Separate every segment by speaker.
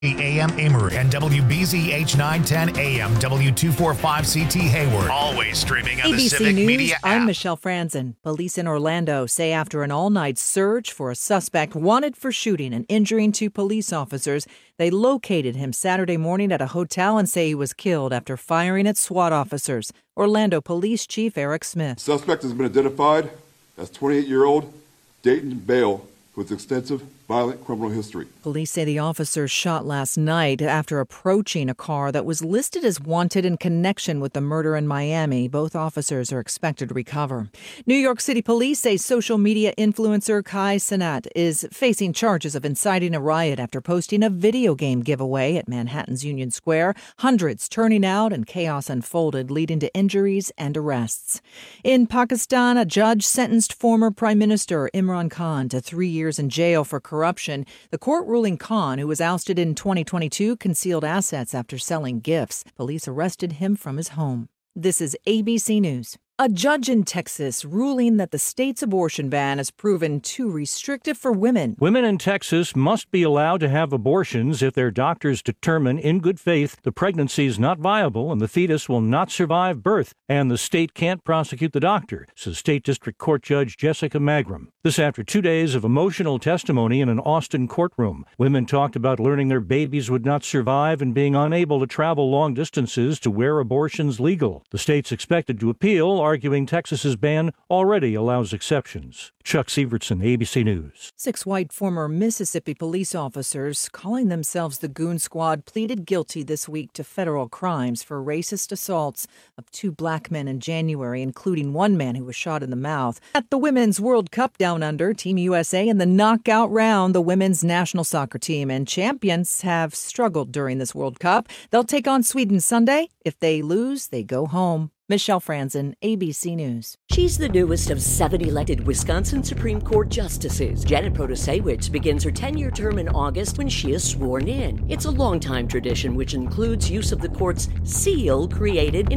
Speaker 1: AM Amory and WBZH 910 AM W245CT Hayward. Always streaming on the
Speaker 2: ABC
Speaker 1: Civic
Speaker 2: News,
Speaker 1: Media app.
Speaker 2: I'm Michelle Franzen. Police in Orlando say after an all-night search for a suspect wanted for shooting and injuring two police officers, they located him Saturday morning at a hotel and say he was killed after firing at SWAT officers. Orlando Police Chief Eric Smith.
Speaker 3: The suspect has been identified as 28-year-old Dayton Bale with extensive violent criminal history.
Speaker 2: Police say the officers shot last night after approaching a car that was listed as wanted in connection with the murder in Miami. Both officers are expected to recover. New York City police say social media influencer Kai Cenat is facing charges of inciting a riot after posting a video game giveaway at Manhattan's Union Square. Hundreds turning out and chaos unfolded, leading to injuries and arrests. In Pakistan, a judge sentenced former Prime Minister Imran Khan to 3 years in jail for corruption. The court ruling Khan, who was ousted in 2022, concealed assets after selling gifts. Police arrested him from his home. This is ABC News. A judge in Texas ruling that the state's abortion ban has proven too restrictive for women.
Speaker 4: Women in Texas must be allowed to have abortions if their doctors determine in good faith the pregnancy is not viable and the fetus will not survive birth, and the state can't prosecute the doctor, says State District Court Judge Jessica Magram. This after 2 days of emotional testimony in an Austin courtroom. Women talked about learning their babies would not survive and being unable to travel long distances to where abortion's legal. The state's expected to appeal, arguing Texas's ban already allows exceptions. Chuck Sievertson, ABC News.
Speaker 2: 6 white former Mississippi police officers, calling themselves the Goon Squad, pleaded guilty this week to federal crimes for racist assaults of 2 black men in January, including one man who was shot in the mouth. At the Women's World Cup Down Under, Team USA in the knockout round, the women's national soccer team and champions have struggled during this World Cup. They'll take on Sweden Sunday. If they lose, they go home. Michelle Franzen, ABC News.
Speaker 5: She's the newest of 7 elected Wisconsin Supreme Court justices. Janet Protasiewicz begins her 10-year term in August when she is sworn in. It's a long-time tradition which includes use of the court's seal created in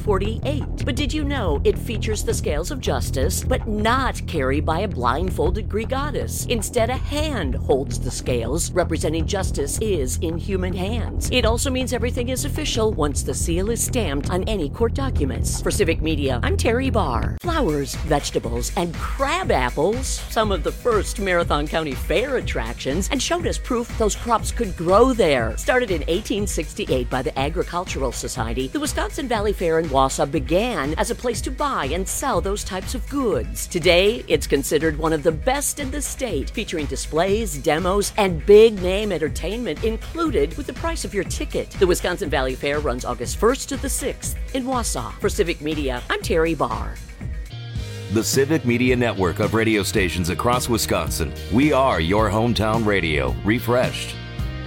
Speaker 5: 1848. But did you know it features the scales of justice, but not carried by a blindfolded Greek goddess? Instead, a hand holds the scales, representing justice is in human hands. It also means everything is official once the seal is stamped on any court document. For Civic Media, I'm Terry Barr. Flowers, vegetables, and crab apples, some of the first Marathon County Fair attractions, and showed us proof those crops could grow there. Started in 1868 by the Agricultural Society, the Wisconsin Valley Fair in Wausau began as a place to buy and sell those types of goods. Today, it's considered one of the best in the state, featuring displays, demos, and big-name entertainment included with the price of your ticket. The Wisconsin Valley Fair runs August 1st to the 6th in Wausau. For Civic Media, I'm Terry Barr.
Speaker 6: The Civic Media network of radio stations across Wisconsin. We are your hometown radio, refreshed.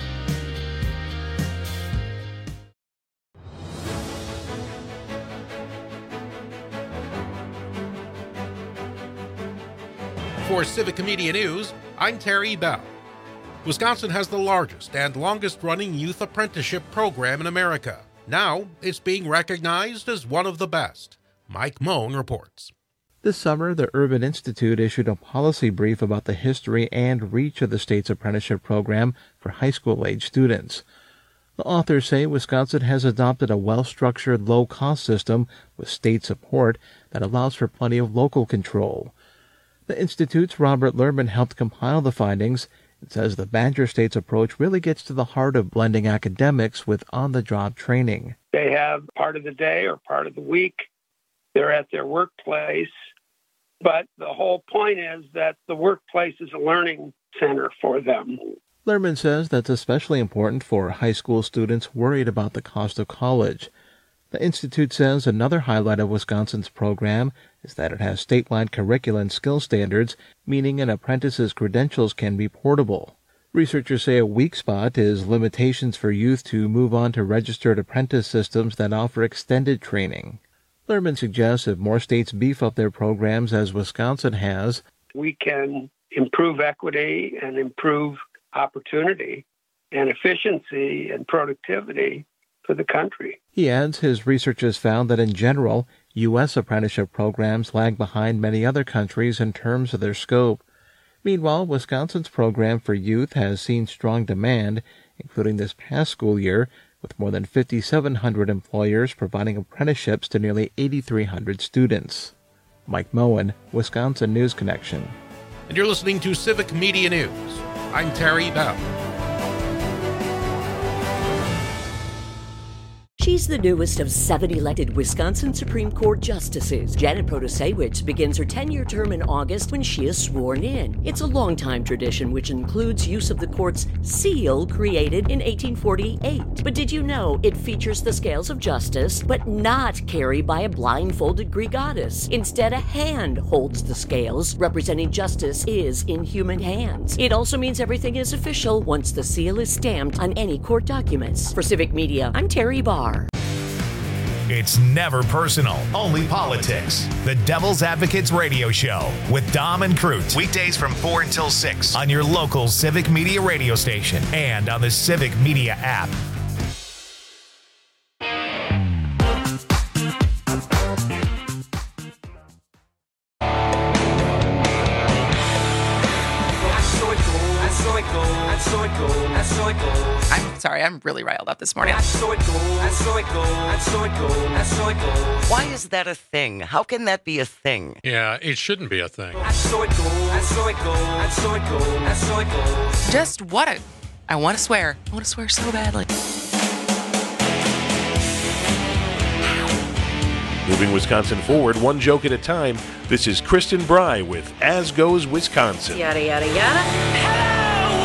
Speaker 7: For Civic Media News, I'm Terry Bell. Wisconsin has the largest and longest-running youth apprenticeship program in America. Now, it's being recognized as one of the best. Mike Moan reports.
Speaker 8: This summer, the Urban Institute issued a policy brief about the history and reach of the state's apprenticeship program for high school-age students. The authors say Wisconsin has adopted a well-structured, low-cost system with state support that allows for plenty of local control. The Institute's Robert Lerman helped compile the findings. It says the Badger State's approach really gets to the heart of blending academics with on-the-job training.
Speaker 9: They have part of the day or part of the week. They're at their workplace. But the whole point is that the workplace is a learning center for them.
Speaker 8: Lerman says that's especially important for high school students worried about the cost of college. The Institute says another highlight of Wisconsin's program is that it has statewide curricula and skill standards, meaning an apprentice's credentials can be portable. Researchers say a weak spot is limitations for youth to move on to registered apprentice systems that offer extended training. Lerman suggests if more states beef up their programs as Wisconsin has,
Speaker 9: we can improve equity and improve opportunity and efficiency and productivity for the country.
Speaker 8: He adds his research has found that in general, U.S. apprenticeship programs lag behind many other countries in terms of their scope. Meanwhile, Wisconsin's program for youth has seen strong demand. including this past school year, with more than 5,700 employers providing apprenticeships to nearly 8,300 students. Mike Moen, Wisconsin News Connection.
Speaker 7: And you're listening to Civic Media News. I'm Terry Bell.
Speaker 5: She's the newest of 7 elected Wisconsin Supreme Court justices. Janet Protasewicz begins her 10-year term in August when she is sworn in. It's a long-time tradition which includes use of the court's seal created in 1848. But did you know it features the scales of justice, but not carried by a blindfolded Greek goddess? Instead, a hand holds the scales, representing justice is in human hands. It also means everything is official once the seal is stamped on any court documents. For Civic Media, I'm Terry Barr.
Speaker 1: It's never personal, only politics. The Devil's Advocates Radio Show with Dom and Crute. Weekdays from 4 until 6 on your local Civic Media radio station and on the Civic Media app.
Speaker 10: I'm sorry, I'm really riled up this morning.
Speaker 11: Why is that a thing? How can that be a thing?
Speaker 12: Yeah, it shouldn't be a thing.
Speaker 10: Just what I want to swear. I want to swear so badly.
Speaker 13: Moving Wisconsin forward, one joke at a time. This is Kristen Bry with As Goes Wisconsin.
Speaker 10: Yada, yada, yada.
Speaker 11: Hello,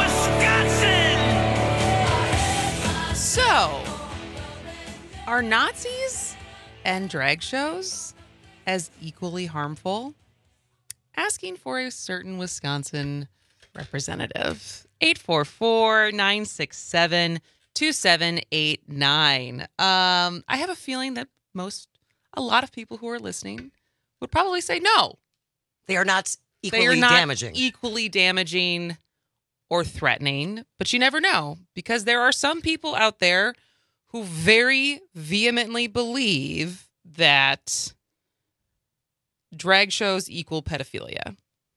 Speaker 11: Wisconsin!
Speaker 10: So, are Nazis and drag shows as equally harmful? Asking for a certain Wisconsin representative. 844-967-2789. I have a feeling that a lot of people who are listening would probably say no.
Speaker 11: They are not equally
Speaker 10: equally damaging or threatening, but you never know, because there are some people out there who very vehemently believe that drag shows equal pedophilia.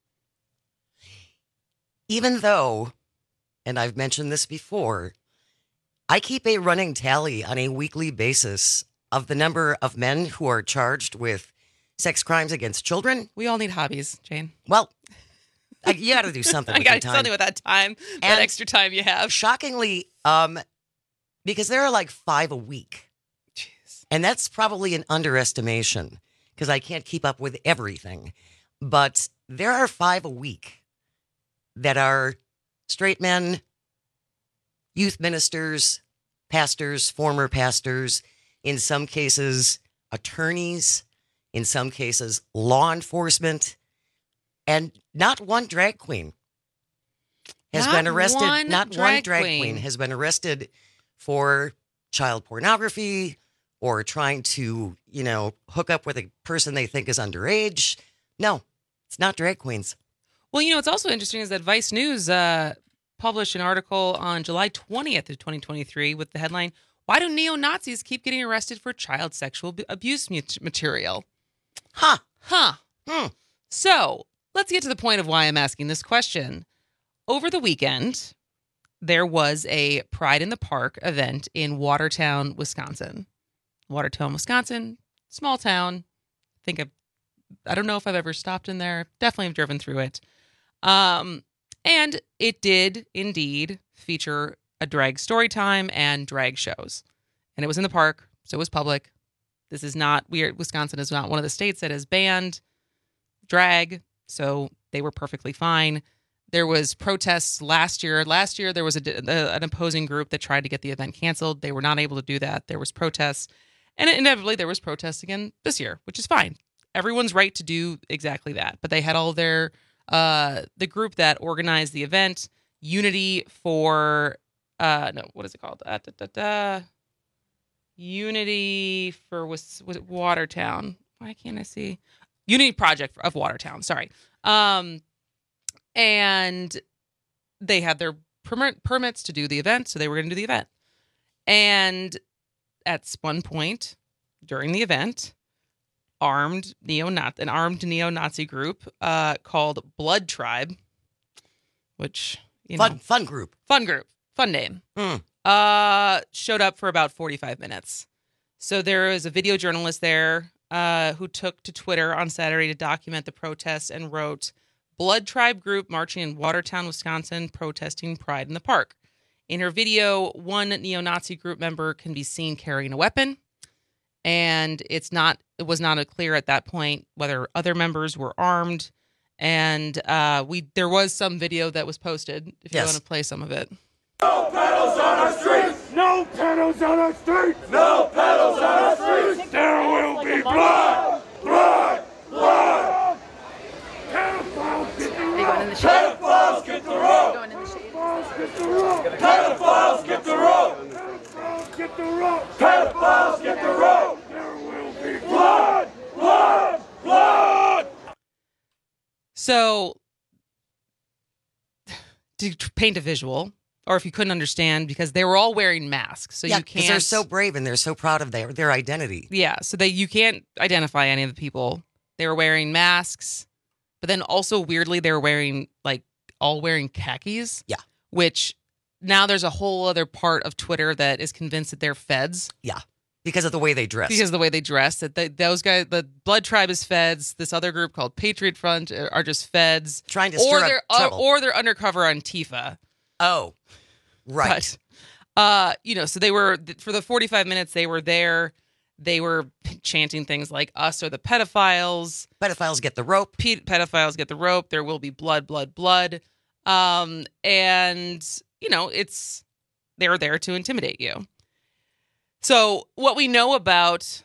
Speaker 11: Even though, and I've mentioned this before, I keep a running tally on a weekly basis of the number of men who are charged with sex crimes against children.
Speaker 10: We all need hobbies, Jane.
Speaker 11: Well, you got to do something with your time.
Speaker 10: Something with that time, that extra time you have.
Speaker 11: Shockingly, because there are like 5 a week.
Speaker 10: Jeez.
Speaker 11: And that's probably an underestimation because I can't keep up with everything. But there are 5 a week that are straight men, youth ministers, pastors, former pastors, in some cases, attorneys, in some cases, law enforcement, and not one drag queen has been arrested. Not one drag queen has been arrested for child pornography or trying to, hook up with a person they think is underage. No, it's not drag queens.
Speaker 10: Well, it's also interesting is that Vice News published an article on July 20th of 2023 with the headline, "Why do neo-Nazis keep getting arrested for child sexual abuse material?"
Speaker 11: Huh.
Speaker 10: So let's get to the point of why I'm asking this question. Over the weekend, there was a Pride in the Park event in Watertown, Wisconsin. Watertown, Wisconsin, small town. I don't know if I've ever stopped in there. Definitely have driven through it. And it did indeed feature a drag story time and drag shows. And it was in the park, so it was public. This is not weird. Wisconsin is not one of the states that has banned drag, so they were perfectly fine. There was protests last year. Last year, there was an opposing group that tried to get the event canceled. They were not able to do that. There was protests. And inevitably, there was protests again this year, which is fine. Everyone's right to do exactly that. But they had all their, the group that organized the event, Unity for, what is it called? Unity for, was it Watertown? Why can't I see? Unity Project of Watertown, sorry. And they had their permits to do the event, so they were going to do the event. And at one point during the event, an armed neo-Nazi group called Blood Tribe, which,
Speaker 11: fun group.
Speaker 10: Fun name. Showed up for about 45 minutes. So there was a video journalist there who took to Twitter on Saturday to document the protests and wrote, "Blood Tribe group marching in Watertown, Wisconsin, protesting Pride in the Park." In her video, one neo-Nazi group member can be seen carrying a weapon, and it was not clear at that point whether other members were armed. And there was some video that was posted. If you want to play some of it.
Speaker 12: No pedals on our streets! No pedals on our streets! No pedals on our streets! There will be blood! Blood! Blood! Pedophiles get the rope! Pedophiles get the rope! Pedophiles get the rope! Pedophiles get the rope! Pedophiles get the rope! Pedophiles get the rope! There will be blood! Blood! Blood!
Speaker 10: So, to paint a visual, or if you couldn't understand, because they were all wearing masks, so you can't.
Speaker 11: Because they're so brave and they're so proud of their identity.
Speaker 10: Yeah, so you can't identify any of the people. They were wearing masks, but then also weirdly they were all wearing khakis.
Speaker 11: Yeah,
Speaker 10: which now there's a whole other part of Twitter that is convinced that they're feds.
Speaker 11: Yeah, because of the way they dress.
Speaker 10: Because of the way they dress, that those guys, the Blood Tribe is feds. This other group called Patriot Front are just feds,
Speaker 11: trying to stir up trouble.
Speaker 10: Or they're undercover Antifa.
Speaker 11: Oh, right.
Speaker 10: But, so they were, for the 45 minutes they were there, they were chanting things like, "Us are the pedophiles.
Speaker 11: Pedophiles get the rope.
Speaker 10: Pedophiles get the rope. There will be blood, blood, blood." And, they're there to intimidate you. So what we know about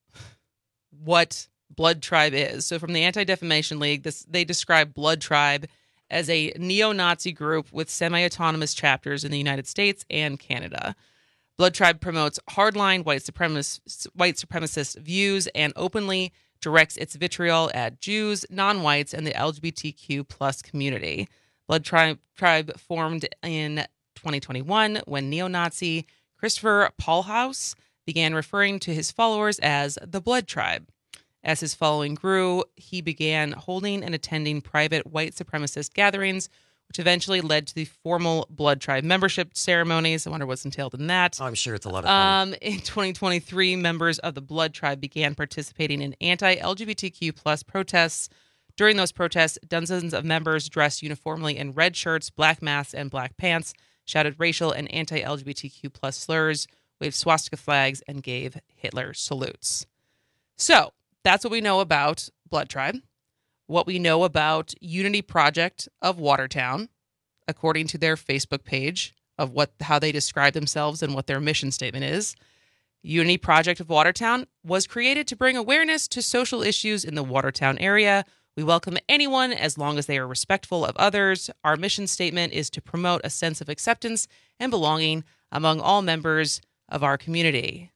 Speaker 10: what Blood Tribe is, so from the Anti-Defamation League, they describe Blood Tribe as a neo-Nazi group with semi-autonomous chapters in the United States and Canada. Blood Tribe promotes hardline white supremacist views and openly directs its vitriol at Jews, non-whites, and the LGBTQ plus community. Blood Tribe formed in 2021 when neo-Nazi Christopher Paulhaus began referring to his followers as the Blood Tribe. As his following grew, he began holding and attending private white supremacist gatherings, which eventually led to the formal Blood Tribe membership ceremonies. I wonder what's entailed in that.
Speaker 11: Oh, I'm sure it's a lot of fun.
Speaker 10: In 2023, members of the Blood Tribe began participating in anti-LGBTQ plus protests. During those protests, dozens of members dressed uniformly in red shirts, black masks, and black pants, shouted racial and anti-LGBTQ plus slurs, waved swastika flags, and gave Hitler salutes. So that's what we know about Blood Tribe. What we know about Unity Project of Watertown, according to their Facebook page of how they describe themselves and what their mission statement is. Unity Project of Watertown was created to bring awareness to social issues in the Watertown area. We welcome anyone as long as they are respectful of others. Our mission statement is to promote a sense of acceptance and belonging among all members of our community.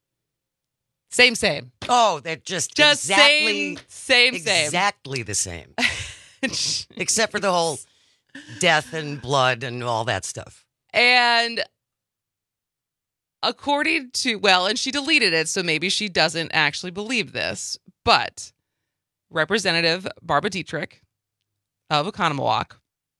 Speaker 10: Same.
Speaker 11: Oh, they're just exactly
Speaker 10: same.
Speaker 11: Exactly the same. Except for the whole death and blood and all that stuff.
Speaker 10: And according to, and she deleted it, so maybe she doesn't actually believe this, but Representative Barbara Dietrich of Oconomowoc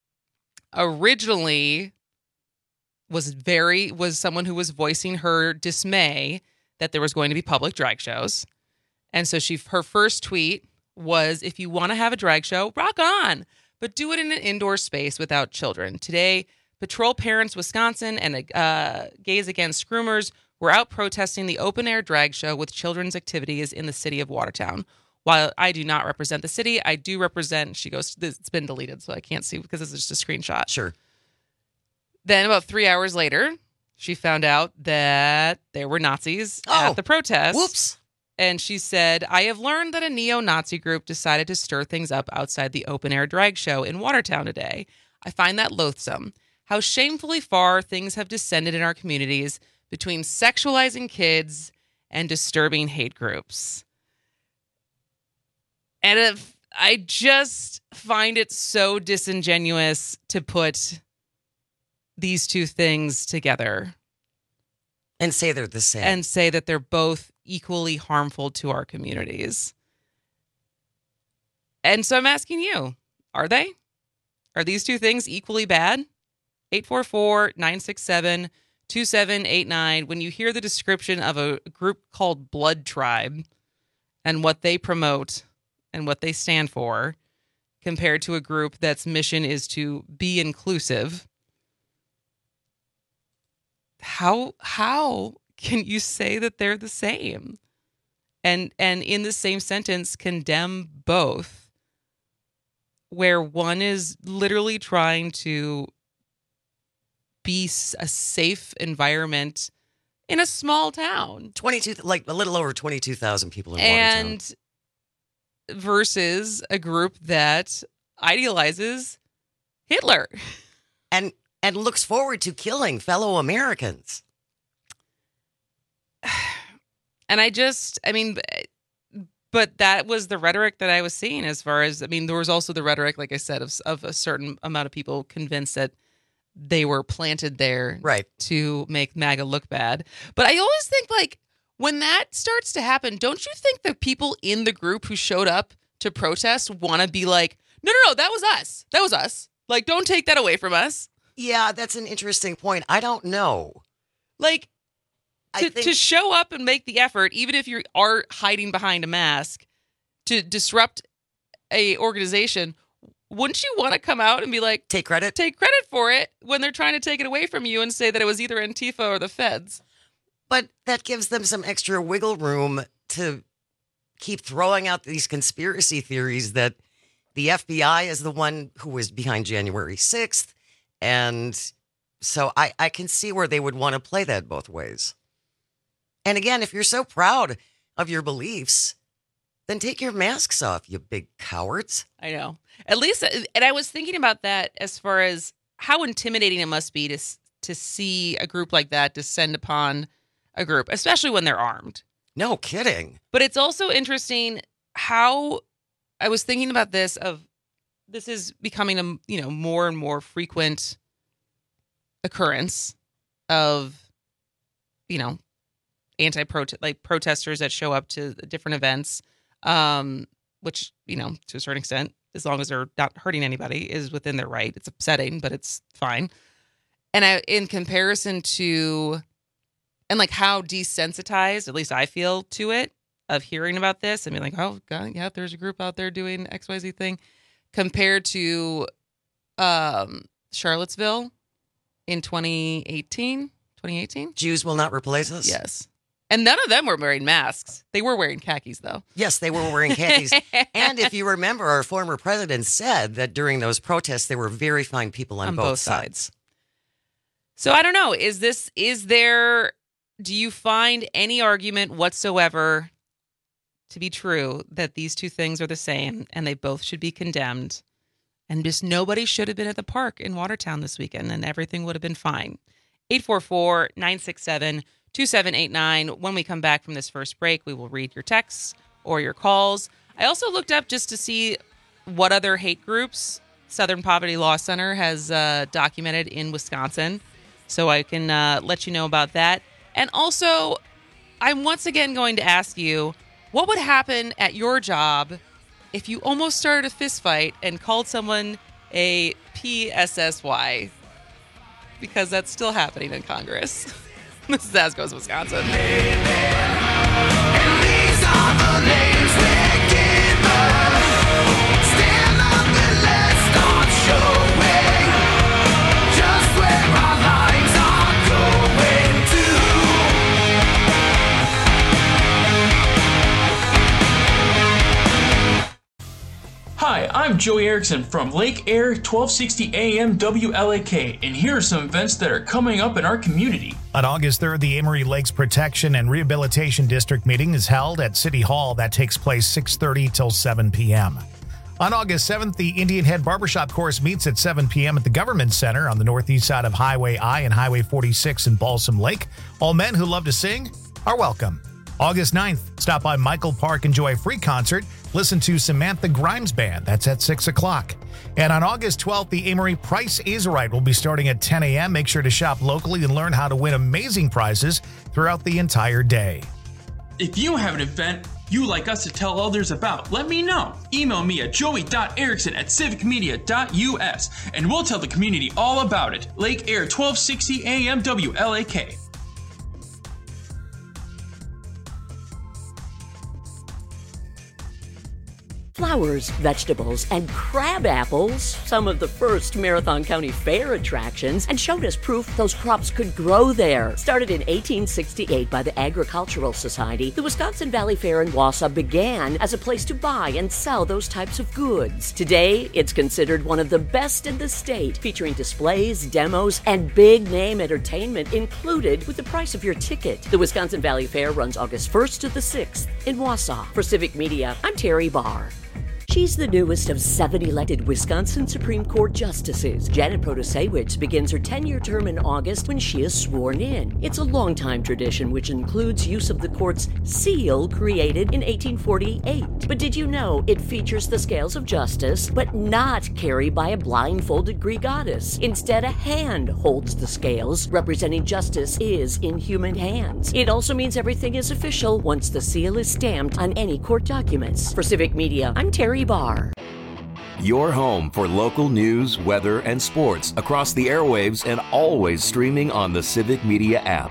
Speaker 10: originally was someone who was voicing her dismay that there was going to be public drag shows. And so her first tweet was, "If you want to have a drag show, rock on, but do it in an indoor space without children. Today, Patrol Parents Wisconsin and Gays Against Groomers were out protesting the open-air drag show with children's activities in the city of Watertown. While I do not represent the city, I do represent," she goes, it's been deleted, so I can't see because this is just a screenshot.
Speaker 11: Sure.
Speaker 10: Then about 3 hours later, she found out that there were Nazis at the protest.
Speaker 11: Whoops.
Speaker 10: And she said, "I have learned that a neo-Nazi group decided to stir things up outside the open-air drag show in Watertown today. I find that loathsome. How shamefully far things have descended in our communities between sexualizing kids and disturbing hate groups." And I just find it so disingenuous to put these two things together.
Speaker 11: And say they're the same.
Speaker 10: And say that they're both equally harmful to our communities. And so I'm asking you, are they? Are these two things equally bad? 844-967-2789. When you hear the description of a group called Blood Tribe and what they promote and what they stand for compared to a group that's mission is to be inclusive, how can you say that they're the same? And in the same sentence condemn both, where one is literally trying to be a safe environment in a small town.
Speaker 11: 22, like a little over 22,000 people in Watertown.
Speaker 10: And versus a group that idealizes Hitler.
Speaker 11: And looks forward to killing fellow Americans.
Speaker 10: And but that was the rhetoric that I was seeing as far as, there was also the rhetoric, like I said, of a certain amount of people convinced that they were planted there to make MAGA look bad. But I always think, like, when that starts to happen, don't you think the people in the group who showed up to protest want to be like, no, that was us. That was us. Like, don't take that away from us.
Speaker 11: Yeah, that's an interesting point. I don't know.
Speaker 10: Like, to show up and make the effort, even if you are hiding behind a mask, to disrupt a organization, wouldn't you want to come out and be like,
Speaker 11: take credit
Speaker 10: for it when they're trying to take it away from you and say that it was either Antifa or the feds?
Speaker 11: But that gives them some extra wiggle room to keep throwing out these conspiracy theories that the FBI is the one who was behind January 6th. And so I can see where they would want to play that both ways. And again, if you're so proud of your beliefs, then take your masks off, you big cowards.
Speaker 10: I know. At least, and I was thinking about that as far as how intimidating it must be to see a group like that descend upon a group, especially when they're armed.
Speaker 11: No kidding.
Speaker 10: But it's also interesting how I was thinking about this is becoming a more and more frequent occurrence of protesters that show up to different events, which to a certain extent, as long as they're not hurting anybody, is within their right. It's upsetting, but it's fine. And in comparison to, and like how desensitized, at least I feel to it, of hearing about this and being like, oh God, yeah, there's a group out there doing XYZ thing, compared to Charlottesville in 2018.
Speaker 11: Jews will not replace us.
Speaker 10: Yes. And none of them were wearing masks. They were wearing khakis, though.
Speaker 11: Yes, they were wearing khakis. And if you remember, our former president said that during those protests, there were very fine people on both sides.
Speaker 10: So I don't know. Do you find any argument whatsoever to be true that these two things are the same and they both should be condemned? And just nobody should have been at the park in Watertown this weekend and everything would have been fine. 844-967-2789. When we come back from this first break, we will read your texts or your calls. I also looked up just to see what other hate groups Southern Poverty Law Center has documented in Wisconsin, so I can let you know about that. And also, I'm once again going to ask you, what would happen at your job if you almost started a fist fight and called someone a PSSY? Because that's still happening in Congress. This is As Goes Wisconsin.
Speaker 14: Hi, I'm Joey Erickson from Lake Air 1260 AM WLAK, and here are some events that are coming up in our community.
Speaker 1: On August 3rd, the Amory Lakes Protection and Rehabilitation District meeting is held at City Hall. That takes place 6:30 till 7 p.m. On August 7th, the Indian Head Barbershop Course meets at 7 p.m. at the Government Center on the northeast side of Highway I and Highway 46 in Balsam Lake. All men who love to sing are welcome. August 9th, stop by Michael Park, enjoy a free concert. Listen to Samantha Grimes Band. That's at 6 o'clock. And on August 12th, the Amory Price is Right will be starting at 10 a.m. Make sure to shop locally and learn how to win amazing prizes throughout the entire day.
Speaker 14: If you have an event you like us to tell others about, let me know. Email me at joey.erickson@civicmedia.us and we'll tell the community all about it. Lake Air 1260 AM WLAK.
Speaker 5: Flowers, vegetables, and crab apples, some of the first Marathon County Fair attractions, and showed us proof those crops could grow there. Started in 1868 by the Agricultural Society, the Wisconsin Valley Fair in Wausau began as a place to buy and sell those types of goods. Today, it's considered one of the best in the state, featuring displays, demos, and big-name entertainment included with the price of your ticket. The Wisconsin Valley Fair runs August 1st to the 6th in Wausau. For Civic Media, I'm Terry Barr. She's the newest of 7 elected Wisconsin Supreme Court justices. Janet Protasiewicz begins her 10-year term in August when she is sworn in. It's a long-time tradition which includes use of the court's seal created in 1848. But did you know it features the scales of justice, but not carried by a blindfolded Greek goddess? Instead, a hand holds the scales, representing justice is in human hands. It also means everything is official once the seal is stamped on any court documents. For Civic Media, I'm Terry Barr.
Speaker 6: Your home for local news, weather, and sports across the airwaves and always streaming on the Civic Media app.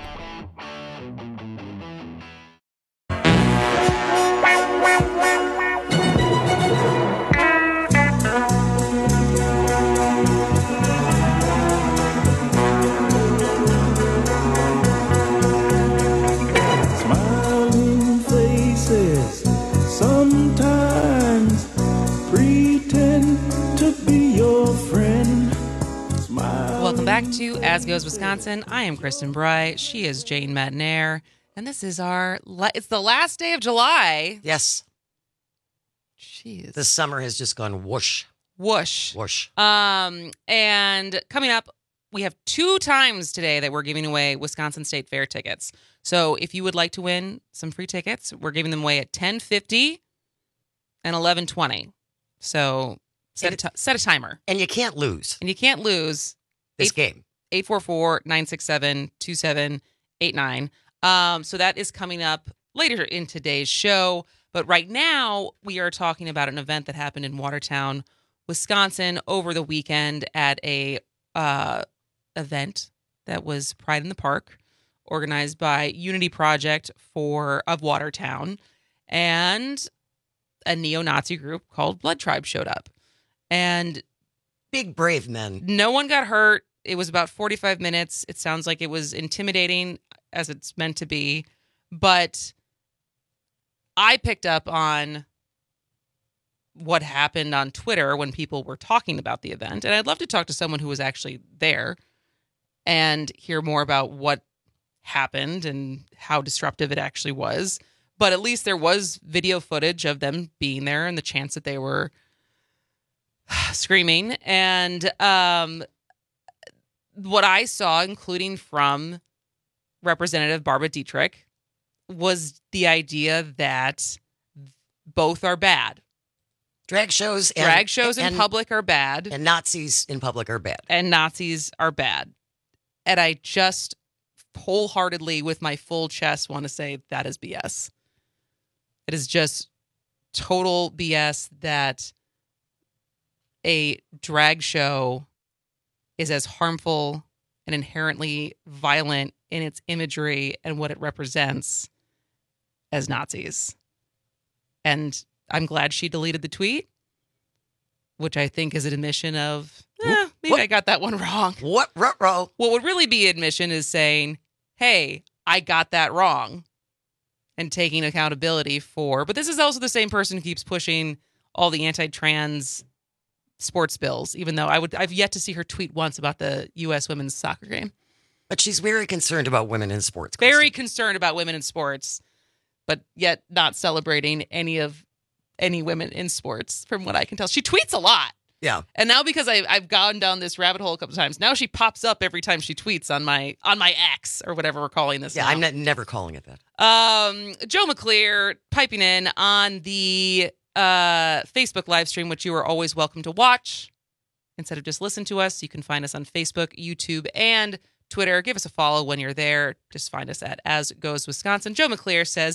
Speaker 12: Smiling faces sometimes pretend to be your friend. Smile.
Speaker 10: Welcome back to As Goes Wisconsin. I am Kristen Bry. She is Jane Matinaire. And this is it's the last day of July.
Speaker 11: Yes.
Speaker 10: Jeez.
Speaker 11: The summer has just gone whoosh.
Speaker 10: Whoosh.
Speaker 11: Whoosh.
Speaker 10: And coming up, we have 2 times today that we're giving away Wisconsin State Fair tickets. So if you would like to win some free tickets, we're giving them away at 10:50 and 11:20. So set a timer.
Speaker 11: And you can't lose.
Speaker 10: This
Speaker 11: game.
Speaker 10: 844-967-2789. So that is coming up later in today's show. But right now, we are talking about an event that happened in Watertown, Wisconsin over the weekend at a event that was Pride in the Park, organized by Unity Project of Watertown, and a neo-Nazi group called Blood Tribe showed up. And
Speaker 11: big, brave men.
Speaker 10: No one got hurt. It was about 45 minutes. It sounds like it was intimidating, as it's meant to be. But I picked up on what happened on Twitter when people were talking about the event. And I'd love to talk to someone who was actually there and hear more about what happened and how disruptive it actually was. But at least there was video footage of them being there and the chance that they were screaming. And what I saw, including from Representative Barbara Dietrich, was the idea that both are bad.
Speaker 11: Drag shows
Speaker 10: in public are bad.
Speaker 11: And Nazis in public are bad.
Speaker 10: And Nazis are bad. And I just wholeheartedly, with my full chest, want to say that is BS. It is just total BS that a drag show is as harmful and inherently violent in its imagery and what it represents as Nazis. And I'm glad she deleted the tweet, which I think is an admission of, maybe I got that one wrong.
Speaker 11: What would
Speaker 10: really be admission is saying, hey, I got that wrong, and taking accountability for. But this is also the same person who keeps pushing all the anti-trans sports bills, even though I've yet to see her tweet once about the U.S. women's soccer game.
Speaker 11: But she's very concerned about women in sports.
Speaker 10: Very concerned about women in sports, but yet not celebrating any women in sports, from what I can tell. She tweets a lot.
Speaker 11: Yeah.
Speaker 10: And now, because I've gone down this rabbit hole a couple times, now she pops up every time she tweets on my X, or whatever we're calling this.
Speaker 11: Yeah,
Speaker 10: now.
Speaker 11: I'm never calling it that.
Speaker 10: Joe McClear piping in on the Facebook live stream, which you are always welcome to watch instead of just listen to us. You can find us on Facebook, YouTube, and Twitter. Give us a follow when you're there. Just find us at As Goes Wisconsin. Joe McClear says,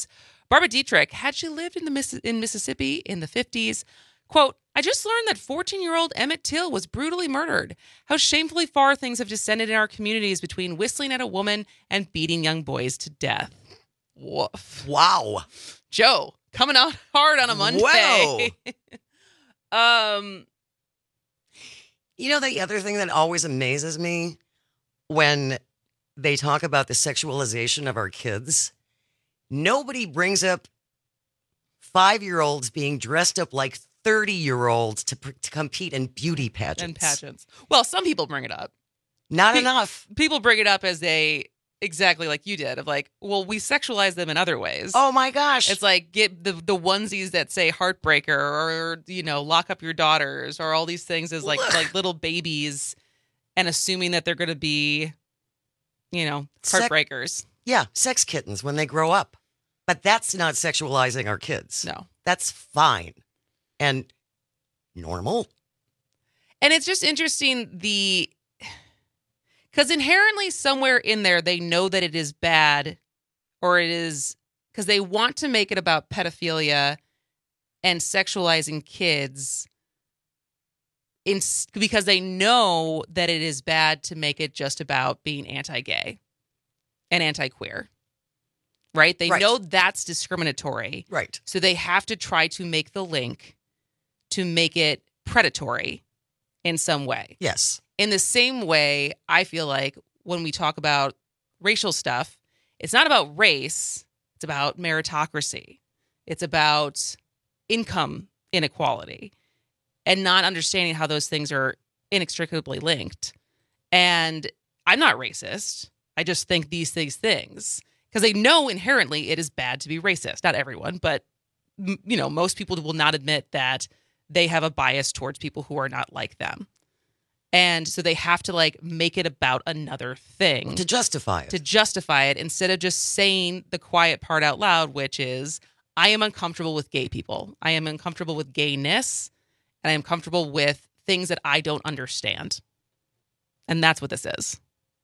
Speaker 10: Barbara Dietrich, had she lived in Mississippi in the 50s, quote, I just learned that 14-year-old Emmett Till was brutally murdered. How shamefully far things have descended in our communities between whistling at a woman and beating young boys to death. Woof.
Speaker 11: Wow.
Speaker 10: Joe, coming out hard on a Monday.
Speaker 11: Wow. You know, the other thing that always amazes me when they talk about the sexualization of our kids, nobody brings up 5-year-olds being dressed up like 30-year-olds to compete in beauty pageants.
Speaker 10: And pageants. Well, some people bring it up.
Speaker 11: Not enough.
Speaker 10: People bring it up as exactly like you did, of like, well, we sexualize them in other ways.
Speaker 11: Oh my gosh.
Speaker 10: It's like get the onesies that say heartbreaker or, lock up your daughters or all these things as like little babies and assuming that they're going to be, heartbreakers.
Speaker 11: Sex kittens when they grow up. But that's not sexualizing our kids.
Speaker 10: No.
Speaker 11: That's fine and normal.
Speaker 10: And it's just interesting because inherently somewhere in there, they know that it is bad or it is because they want to make it about pedophilia and sexualizing kids because they know that it is bad to make it just about being anti-gay and anti-queer, right? They know that's discriminatory.
Speaker 11: Right.
Speaker 10: So they have to try to make the link to make it predatory in some way.
Speaker 11: Yes.
Speaker 10: In the same way, I feel like when we talk about racial stuff, it's not about race. It's about meritocracy. It's about income inequality and not understanding how those things are inextricably linked. And I'm not racist. I just think these things because they know inherently it is bad to be racist. Not everyone, but most people will not admit that they have a bias towards people who are not like them. And so they have to make it about another thing.
Speaker 11: To justify it.
Speaker 10: Instead of just saying the quiet part out loud, which is, I am uncomfortable with gay people. I am uncomfortable with gayness. And I am comfortable with things that I don't understand. And that's what this is.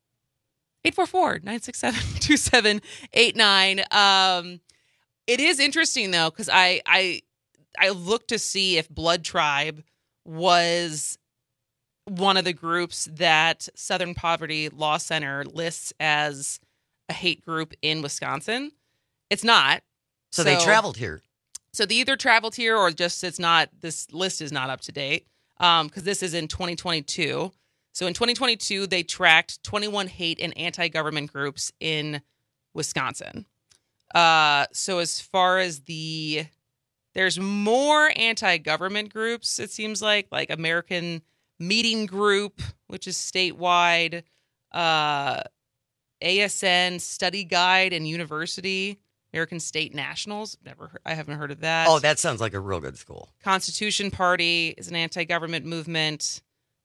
Speaker 10: 844-967-2789. It is interesting, though, because I looked to see if Blood Tribe was one of the groups that Southern Poverty Law Center lists as a hate group in Wisconsin. It's not.
Speaker 11: So they traveled here.
Speaker 10: So they either traveled here or just it's not. This list is not up to date because this is in 2022. So in 2022, they tracked 21 hate and anti-government groups in Wisconsin. So as far as there's more anti-government groups, it seems like American Meeting Group, which is statewide, ASN Study Guide and University, American State Nationals. I haven't heard of that.
Speaker 11: Oh, that sounds like a real good school.
Speaker 10: Constitution Party is an anti-government movement.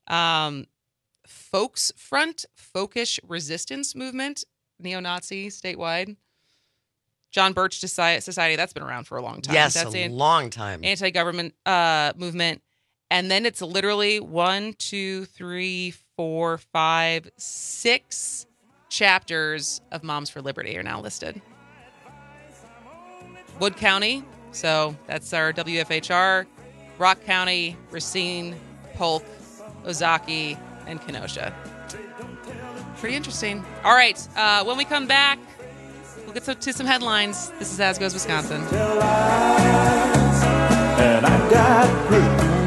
Speaker 10: Folks Front, Folkish Resistance Movement, neo-Nazi, statewide. John Birch Society, that's been around for a long time.
Speaker 11: Yes,
Speaker 10: that's
Speaker 11: a long time.
Speaker 10: Anti-government movement. And then it's literally 1, 2, 3, 4, 5, 6 chapters of Moms for Liberty are now listed. Wood County, so that's our WFHR, Rock County, Racine, Polk, Ozaki, and Kenosha. Pretty interesting. All right, when we come back, we'll get to some headlines. This is As Goes Wisconsin.
Speaker 12: And I got proof.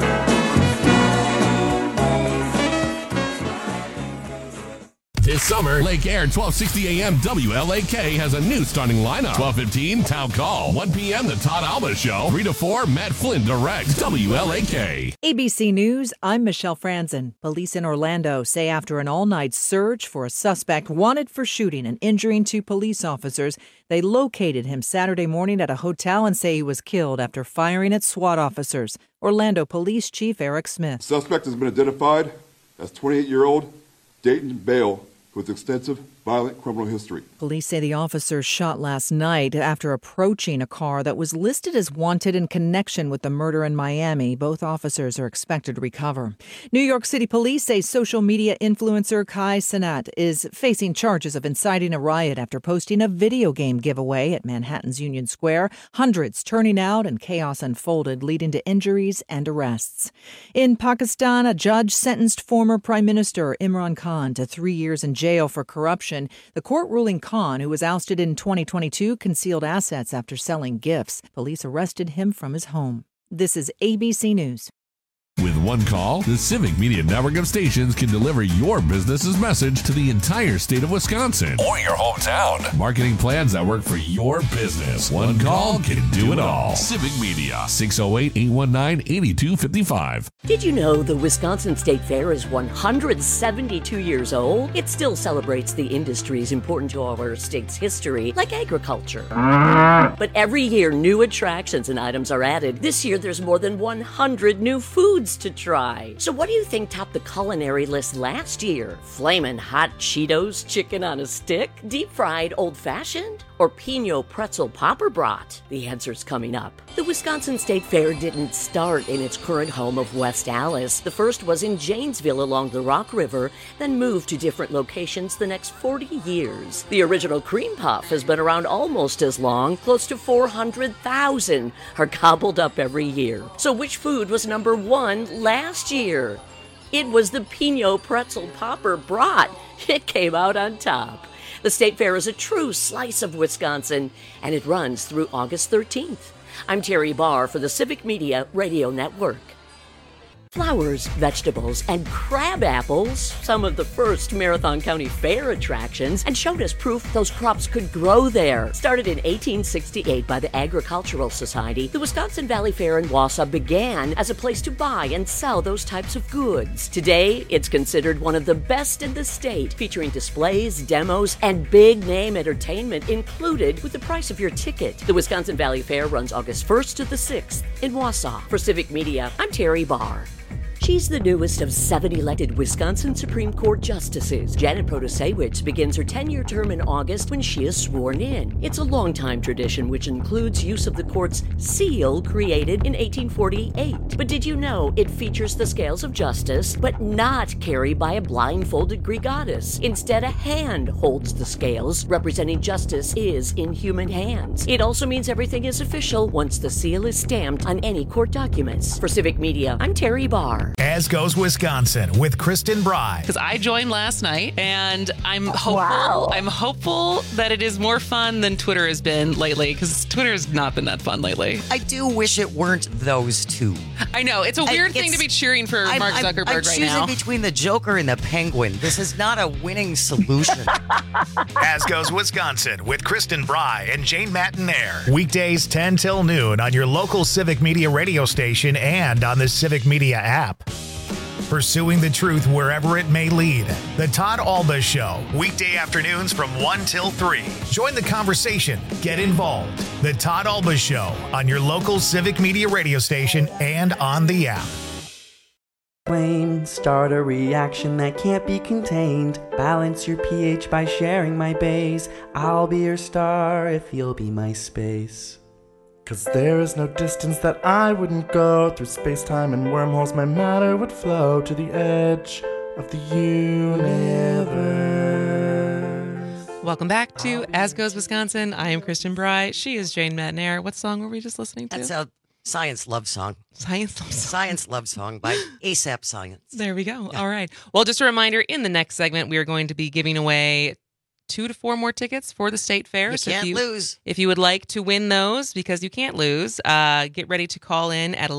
Speaker 15: This summer, Lake Air 1260 AM WLAK has a new starting lineup. 12:15 Town Call. 1 p.m. The Todd Alba Show. 3 to 4 Matt Flynn directs WLAK.
Speaker 2: ABC News, I'm Michelle Franzen. Police in Orlando say after an all-night search for a suspect wanted for shooting and injuring 2 police officers, they located him Saturday morning at a hotel and say he was killed after firing at SWAT officers. Orlando Police Chief Eric Smith.
Speaker 3: The suspect has been identified as 28-year-old Dayton Bale, with extensive violent criminal history.
Speaker 2: Police say the officers shot last night after approaching a car that was listed as wanted in connection with the murder in Miami. Both officers are expected to recover. New York City police say social media influencer Kai Cenat is facing charges of inciting a riot after posting a video game giveaway at Manhattan's Union Square. Hundreds turning out and chaos unfolded, leading to injuries and arrests. In Pakistan, a judge sentenced former Prime Minister Imran Khan to 3 years in jail for corruption. The court ruling Khan, who was ousted in 2022, concealed assets after selling gifts. Police arrested him from his home. This is ABC News.
Speaker 15: With one call, the Civic Media Network of stations can deliver your business's message to the entire state of Wisconsin or your hometown. Marketing plans that work for your business. One call can do it all. Civic Media, 608-819-8255.
Speaker 5: Did you know the Wisconsin State Fair is 172 years old? It still celebrates the industries important to our state's history, like agriculture. But every year, new attractions and items are added. This year, there's more than 100 new foods to try. So what do you think topped the culinary list last year? Flamin' hot Cheetos chicken on a stick? Deep fried old-fashioned? Or Pinot pretzel popper brat? The answer's coming up. The Wisconsin State Fair didn't start in its current home of West Allis. The first was in Janesville along the Rock River, then moved to different locations the next 40 years. The original cream puff has been around almost as long. Close to 400,000 are gobbled up every year. So which food was number one last year? It was the Pinot pretzel popper brat. It came out on top. The State Fair is a true slice of Wisconsin, and it runs through August 13th. I'm Terry Barr for the Civic Media Radio Network. Flowers, vegetables, and crab apples, some of the first Marathon County Fair attractions, and showed us proof those crops could grow there. Started in 1868 by the Agricultural Society, the Wisconsin Valley Fair in Wausau began as a place to buy and sell those types of goods. Today, it's considered one of the best in the state, featuring displays, demos, and big-name entertainment included with the price of your ticket. The Wisconsin Valley Fair runs August 1st to the 6th in Wausau. For Civic Media, I'm Terry Barr. She's the newest of 7 elected Wisconsin Supreme Court justices. Janet Protasewicz begins her 10-year term in August when she is sworn in. It's a long-time tradition which includes use of the court's seal created in 1848. But did you know it features the scales of justice, but not carried by a blindfolded Greek goddess? Instead, a hand holds the scales, representing justice is in human hands. It also means everything is official once the seal is stamped on any court documents. For Civic Media, I'm Terry Barr.
Speaker 1: As Goes Wisconsin with Kristen Bry.
Speaker 10: Because I joined last night, and I'm hopeful. I'm hopeful that it is more fun than Twitter has been lately. Because Twitter has not been that fun lately.
Speaker 11: I do wish it weren't those two.
Speaker 10: I know it's a weird thing to be cheering for Mark Zuckerberg
Speaker 11: I'm
Speaker 10: right
Speaker 11: choosing
Speaker 10: now.
Speaker 11: Between the Joker and the Penguin. This is not a winning solution.
Speaker 1: As Goes Wisconsin with Kristen Bry and Jane Matinaire. Weekdays 10 till noon on your local Civic Media radio station and on the Civic Media app. Pursuing the truth wherever it may lead. The Todd Alba Show, weekday afternoons from 1 till 3. Join the conversation. Get involved. The Todd Alba Show on your local Civic Media radio station and on the app.
Speaker 16: Start a reaction that can't be contained. Balance your pH by sharing my base. I'll be your star if you'll be my space.
Speaker 17: 'Cause there is no distance that I wouldn't go. Through space-time and wormholes my matter would flow to the edge of the universe.
Speaker 10: Welcome back to As Goes Wisconsin. I am Kristen Bry. She is Jane Matinaire. What song were we just listening to?
Speaker 11: That's a Science Love Song. Science Love Song by ASAP Science.
Speaker 10: There we go. Yeah. All right. Well, just a reminder, in the next segment, we are going to be giving away 2 to 4 more tickets for the State Fair.
Speaker 11: You can't lose.
Speaker 10: If you would like to win those, because you can't lose, get ready to call in at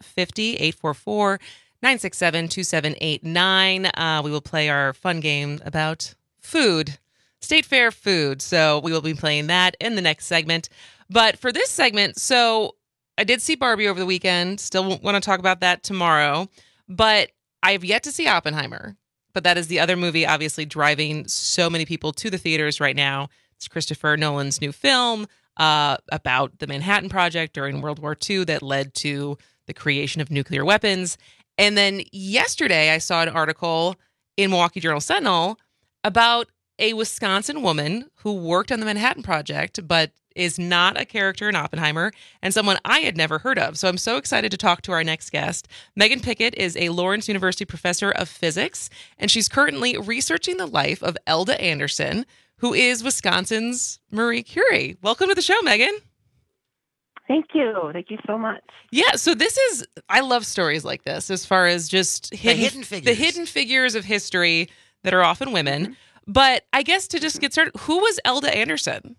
Speaker 10: 1150-844-967-2789. We will play our fun game about food, State Fair food. So we will be playing that in the next segment. But for this segment, so I did see Barbie over the weekend. Still want to talk about that tomorrow. But I have yet to see Oppenheimer. But that is the other movie, obviously, driving so many people to the theaters right now. It's Christopher Nolan's new film about the Manhattan Project during World War II that led to the creation of nuclear weapons. And then yesterday, I saw an article in Milwaukee Journal-Sentinel about a Wisconsin woman who worked on the Manhattan Project, but is not a character in Oppenheimer, and someone I had never heard of. So I'm so excited to talk to our next guest. Megan Pickett is a Lawrence University professor of physics, and she's currently researching the life of Elda Anderson, who is Wisconsin's Marie Curie. Welcome to the show, Megan.
Speaker 18: Thank you. Thank you so much.
Speaker 10: Yeah, so I love stories like this as far as just
Speaker 11: the hidden
Speaker 10: figures of history that are often women. Mm-hmm. But I guess to just get started, who was Elda Anderson?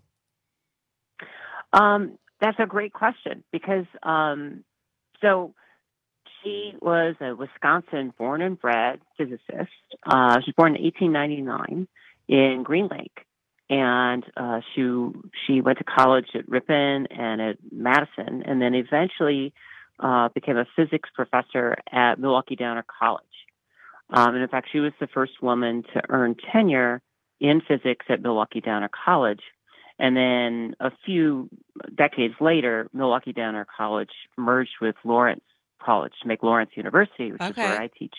Speaker 18: That's a great question because so she was a Wisconsin born and bred physicist. She was born in 1899 in Green Lake. And she went to college at Ripon and at Madison, and then eventually became a physics professor at Milwaukee Downer College. And in fact, she was the first woman to earn tenure in physics at Milwaukee Downer College. And then a few decades later, Milwaukee Downer College merged with Lawrence College to make Lawrence University, which is where I teach.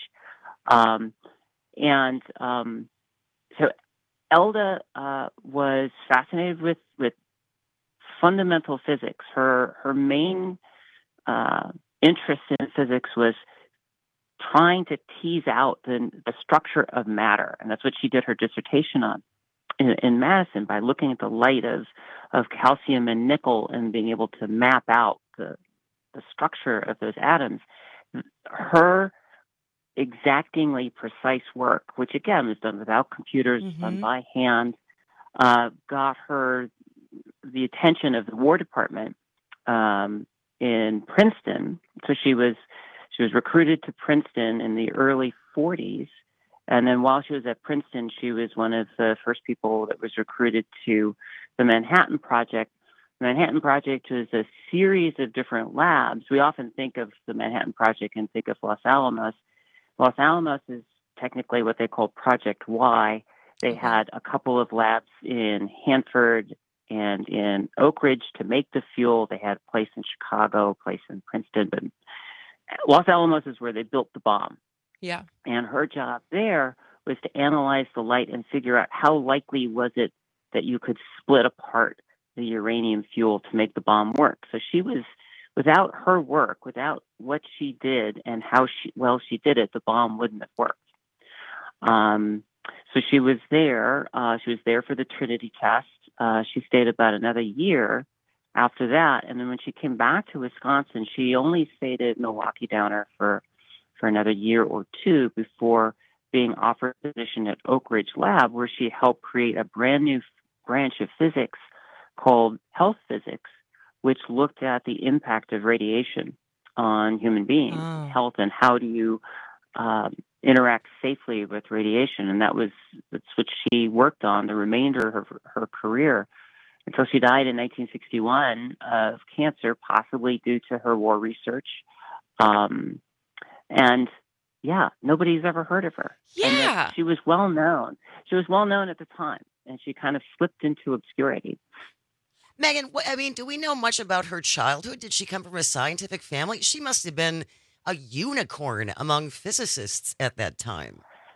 Speaker 18: So Elda was fascinated with fundamental physics. Her main interest in physics was trying to tease out the structure of matter, and that's what she did her dissertation on in Madison, by looking at the light of calcium and nickel and being able to map out the structure of those atoms. Her exactingly precise work, which again was done without computers, done by hand, got her the attention of the War Department in Princeton. So she was recruited to Princeton in the early 40s, and then while she was at Princeton, she was one of the first people that was recruited to the Manhattan Project. The Manhattan Project was a series of different labs. We often think of the Manhattan Project and think of Los Alamos. Los Alamos is technically what they call Project Y. They had a couple of labs in Hanford and in Oak Ridge to make the fuel. They had a place in Chicago, a place in Princeton, but Los Alamos is where they built the bomb.
Speaker 10: Yeah.
Speaker 18: And her job there was to analyze the light and figure out how likely was it that you could split apart the uranium fuel to make the bomb work. So she was, without her work, without what she did and how well she did it, the bomb wouldn't have worked. So she was there. She was there for the Trinity test. She stayed about another year after that. And then when she came back to Wisconsin, she only stayed at Milwaukee Downer for another year or two before being offered a position at Oak Ridge Lab, where she helped create a brand new branch of physics called health physics, which looked at the impact of radiation on human beings' health and how do you interact safely with radiation. And that's what she worked on the remainder of her career until she died in 1961 of cancer, possibly due to her war research. And yeah, nobody's ever heard of her.
Speaker 10: Yeah.
Speaker 18: And she was well known. She was well known at the time, and she kind of slipped into obscurity.
Speaker 11: Megan, do we know much about her childhood? Did she come from a scientific family? She must have been a unicorn among physicists at that time.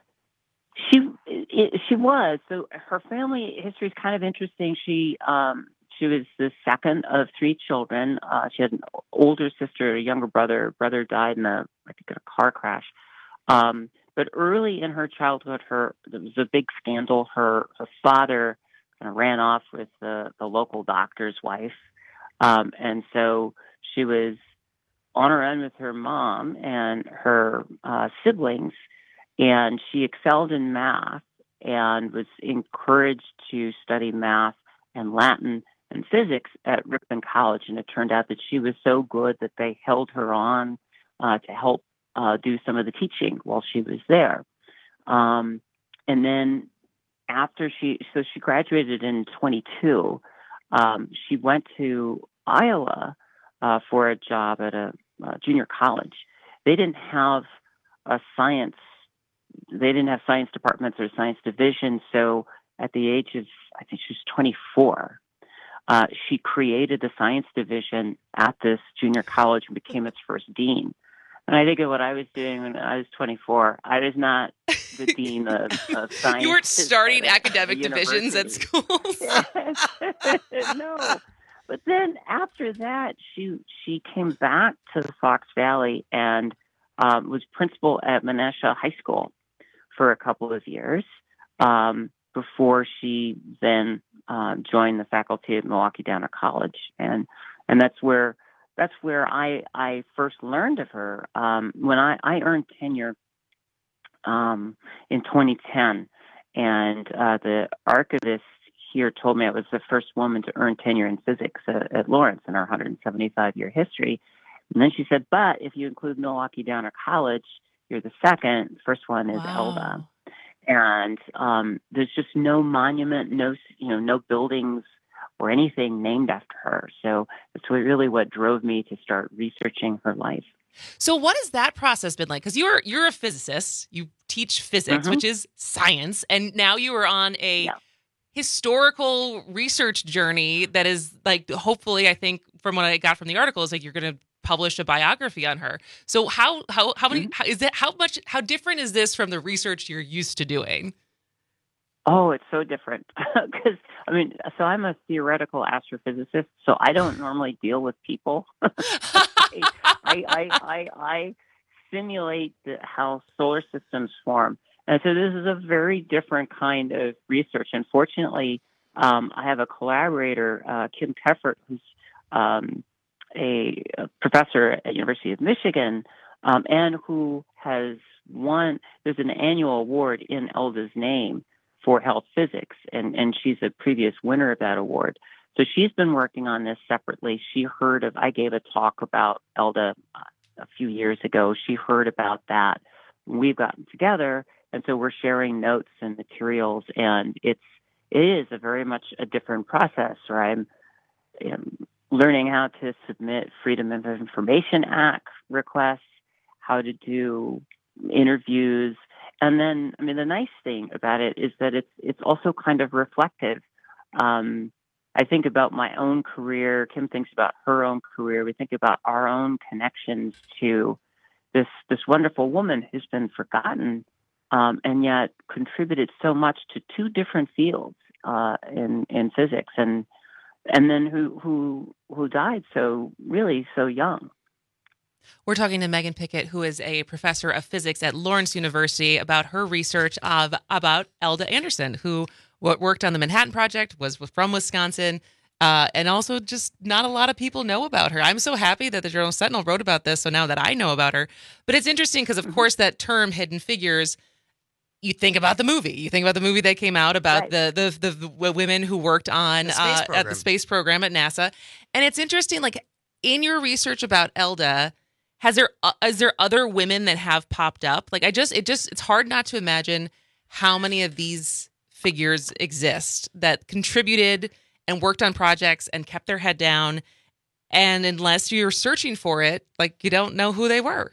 Speaker 18: She was. So her family history is kind of interesting. She was the second of three children. She had an older sister, a younger brother. Brother died in a car crash. But early in her childhood, there was a big scandal. Her father kind of ran off with the local doctor's wife. And so she was on her own with her mom and her siblings, and she excelled in math and was encouraged to study math and Latin and physics at Ripon College. And it turned out that she was so good that they held her on to help do some of the teaching while she was there. And then after she graduated in 22, she went to Iowa for a job at a junior college. They didn't have science departments or science divisions. So at the age of, I think she was 24, she created the science division at this junior college and became its first dean. And I think of what I was doing when I was 24. I was not the dean of science.
Speaker 10: You weren't starting academic divisions at schools.
Speaker 18: No. But then after that, she came back to Fox Valley and was principal at Menasha High School for a couple of years before she then joined the faculty at Milwaukee Downer College, and that's where I first learned of her when I earned tenure in 2010, and the archivist here told me I was the first woman to earn tenure in physics at Lawrence in our 175-year history. And then she said, but if you include Milwaukee Downer College, you're the second. First one is Elda. And there's just no monument, no buildings or anything named after her. So that's really what drove me to start researching her life.
Speaker 10: So what has that process been like? Because you're a physicist, you teach physics, which is science, and now you are on a historical research journey that is like, hopefully, I think from what I got from the article, is like you're going to publish a biography on her. So how different is this from the research you're used to doing?
Speaker 18: Oh, it's so different because so I'm a theoretical astrophysicist, so I don't normally deal with people. I simulate how solar systems form. And so this is a very different kind of research. And fortunately, I have a collaborator, Kim Teffert, who's a professor at University of Michigan, and who has won. There's an annual award in Elda's name for health physics, and she's a previous winner of that award. So she's been working on this separately. I gave a talk about Elda a few years ago. She heard about that. We've gotten together, and so we're sharing notes and materials, and it is a very much a different process where I'm learning how to submit Freedom of Information Act requests, how to do interviews. And then, the nice thing about it is that it's also kind of reflective. I think about my own career. Kim thinks about her own career. We think about our own connections to this wonderful woman who's been forgotten, and yet contributed so much to two different fields in physics, and then who died so young.
Speaker 10: We're talking to Megan Pickett, who is a professor of physics at Lawrence University, about her research about Elda Anderson, who worked on the Manhattan Project, was from Wisconsin, and also just not a lot of people know about her. I'm so happy that the Journal Sentinel wrote about this, so now that I know about her. But it's interesting because, of course, that term Hidden Figures, you think about the movie. You think about the movie that came out about the women who worked on at the space program at NASA. And it's interesting, like, in your research about Elda, is there other women that have popped up? Like, it's hard not to imagine how many of these figures exist that contributed and worked on projects and kept their head down. And unless you're searching for it, like, you don't know who they were.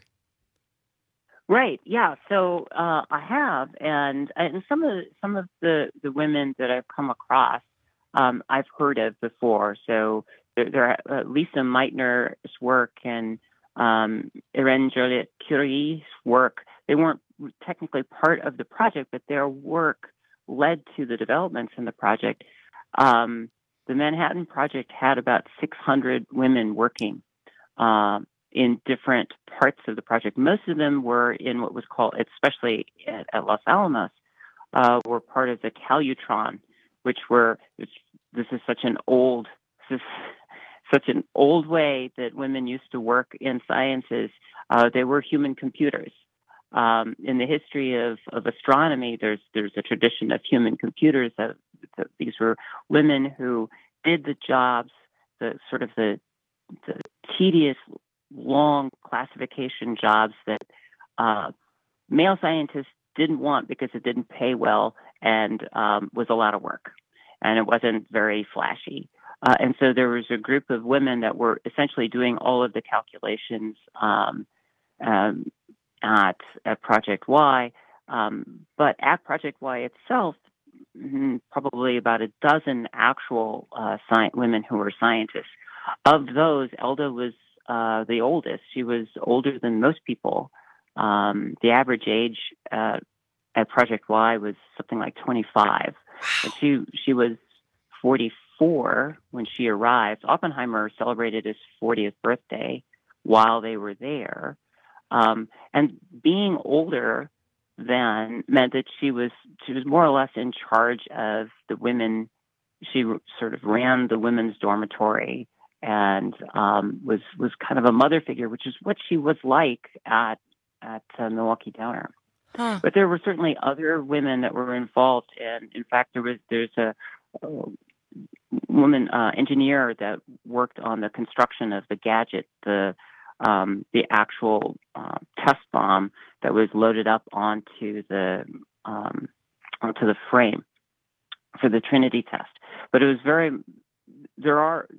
Speaker 18: Right. Yeah. So I have, and some of the women that I've come across, I've heard of before. So there are Lisa Meitner's work and Irene Joliot-Curie's work. They weren't technically part of the project, but their work led to the developments in the project. The Manhattan Project had about 600 women working in different parts of the project. Most of them were in what was called, especially at Los Alamos, were part of the Calutron, this is such an old way that women used to work in sciences. They were human computers. In the history of astronomy, there's a tradition of human computers. These were women who did the jobs, the tedious, long classification jobs that male scientists didn't want because it didn't pay well and was a lot of work, and it wasn't very flashy. And so there was a group of women that were essentially doing all of the calculations at Project Y. But at Project Y itself, probably about a dozen actual women who were scientists. Of those, Elda was the oldest. She was older than most people. The average age at Project Y was something like 25. And she was 44 when she arrived. Oppenheimer celebrated his 40th birthday while they were there. And being older then meant that she was more or less in charge of the women. She sort of ran the women's dormitory and was kind of a mother figure, which is what she was like at Milwaukee Downer. Huh. But there were certainly other women that were involved, and in fact, there's a woman engineer that worked on the construction of the gadget, the actual test bomb that was loaded up onto the frame for the Trinity test. But it was there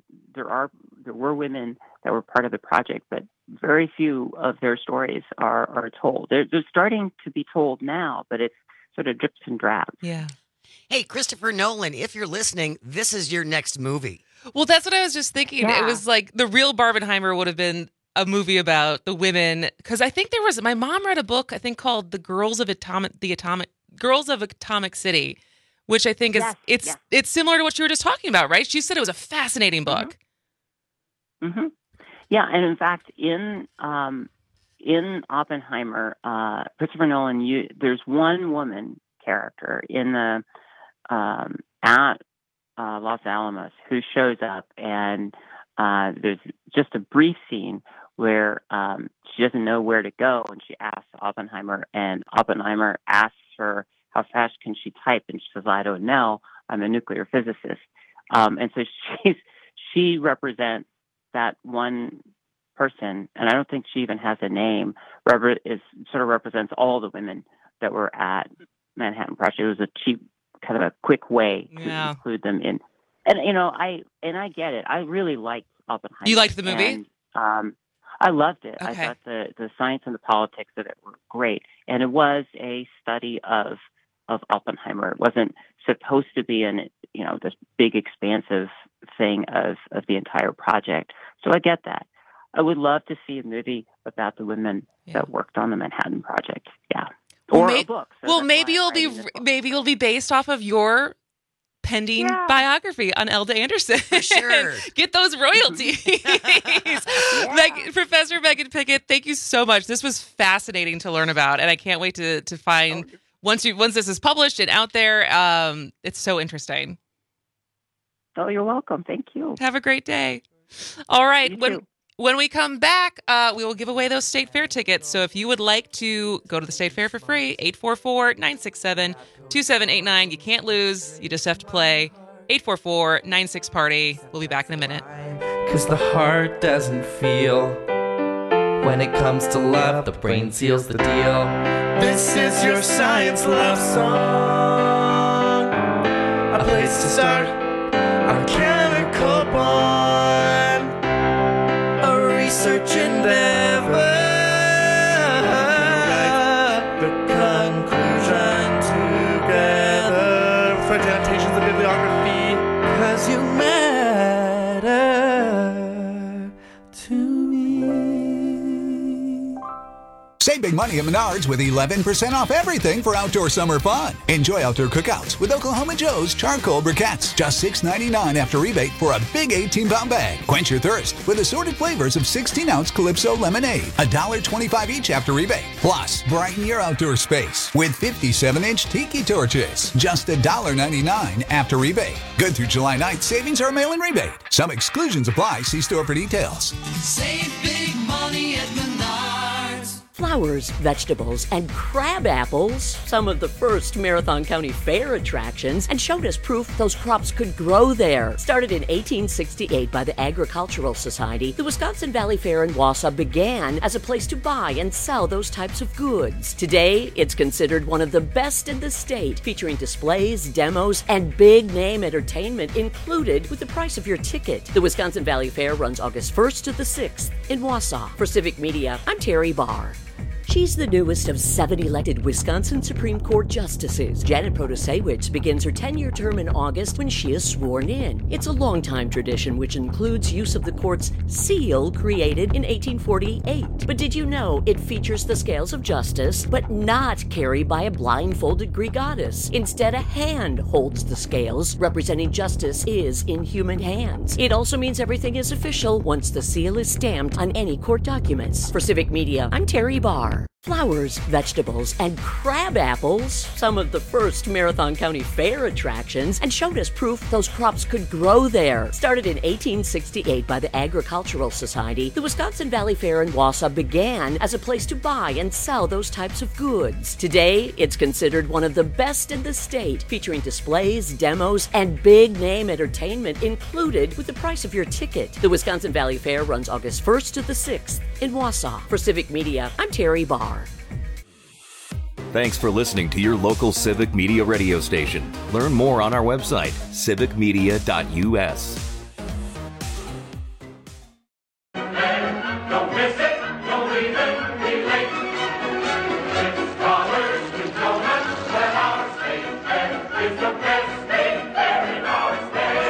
Speaker 18: were women that were part of the project, but very few of their stories are told. They're starting to be told now, but it's sort of drips and drabs.
Speaker 10: Yeah.
Speaker 11: Hey, Christopher Nolan, if you're listening, this is your next movie.
Speaker 10: Well, that's what I was just thinking. Yeah. It was like the real Barbenheimer would have been a movie about the women, because I think my mom read a book, I think, called The Girls of Atomic City, which I think is it's similar to what you were just talking about, right? She said it was a fascinating book.
Speaker 18: Mm-hmm. Yeah, and in fact, in Oppenheimer, Christopher Nolan, there's one woman character in the at Los Alamos who shows up, and there's just a brief scene where she doesn't know where to go, and she asks Oppenheimer, and Oppenheimer asks her how fast can she type, and she says, "I don't know. I'm a nuclear physicist." And so she represents that one person, and I don't think she even has a name. Sort of represents all the women that were at Manhattan Project. It was a cheap, kind of a quick way to include them in. And I get it. I really liked Oppenheimer.
Speaker 10: You liked the movie?
Speaker 18: And, I loved it.
Speaker 10: Okay.
Speaker 18: I thought the science and the politics of it were great, and it was a study of Oppenheimer. It wasn't supposed to be this big expansive thing of the entire project. So I get that. I would love to see a movie about the women that worked on the Manhattan Project. Yeah. Or a book. So
Speaker 10: maybe it'll be based off of your pending biography on Elda Anderson.
Speaker 11: For sure.
Speaker 10: Get those royalties. Professor Megan Pickett, thank you so much. This was fascinating to learn about, and I can't wait to find once this is published and out there. It's so interesting.
Speaker 18: Oh, you're welcome. Thank you.
Speaker 10: Have a great day. All right. When we come back, we will give away those State Fair tickets. So if you would like to go to the State Fair for free, 844-967-2789. You can't lose. You just have to play. 844-96-PARTY. We'll be back in a minute.
Speaker 16: 'Cause the heart doesn't feel. When it comes to love, the brain seals the deal. This is your science love song. A place to start. Our chemical bond. Research endeavor. The conclusion together. For annotations of bibliography. 'Cause you matter to me.
Speaker 19: Save big money at Menards with 11% off everything for outdoor summer fun. Enjoy outdoor cookouts with Oklahoma Joe's charcoal briquettes. Just $6.99 after rebate for a big 18-pound bag. Quench your thirst with assorted flavors of 16-ounce Calypso lemonade. $1.25 each after rebate. Plus, brighten your outdoor space with 57-inch tiki torches. Just $1.99 after rebate. Good through July 9th. Savings are a mail-in rebate. Some exclusions apply. See store for details.
Speaker 20: Save big money at Menards.
Speaker 5: Flowers, vegetables, and crab apples, some of the first Marathon County Fair attractions, and showed us proof those crops could grow there. Started in 1868 by the Agricultural Society, the Wisconsin Valley Fair in Wausau began as a place to buy and sell those types of goods. Today, it's considered one of the best in the state, featuring displays, demos, and big-name entertainment included with the price of your ticket. The Wisconsin Valley Fair runs August 1st to the 6th in Wausau. For Civic Media, I'm Terry Barr. She's the newest of 7 elected Wisconsin Supreme Court justices. Janet Protasewicz begins her 10-year term in August when she is sworn in. It's a long-time tradition which includes use of the court's seal created in 1848. But did you know it features the scales of justice, but not carried by a blindfolded Greek goddess? Instead, a hand holds the scales, representing justice is in human hands. It also means everything is official once the seal is stamped on any court documents. For Civic Media, I'm Terry Barr. Flowers, vegetables, and crab apples, some of the first Marathon County Fair attractions, and showed us proof those crops could grow there. Started in 1868 by the Agricultural Society, the Wisconsin Valley Fair in Wausau began as a place to buy and sell those types of goods. Today, it's considered one of the best in the state, featuring displays, demos, and big-name entertainment included with the price of your ticket. The Wisconsin Valley Fair runs August 1st to the 6th in Wausau. For Civic Media, I'm Terry Barr.
Speaker 6: Thanks for listening to your local Civic Media radio station. Learn more on our website, civicmedia.us.
Speaker 12: Don't miss it, don't even be late. It's Scholars with Donuts at our state fair. It's the best state fair in our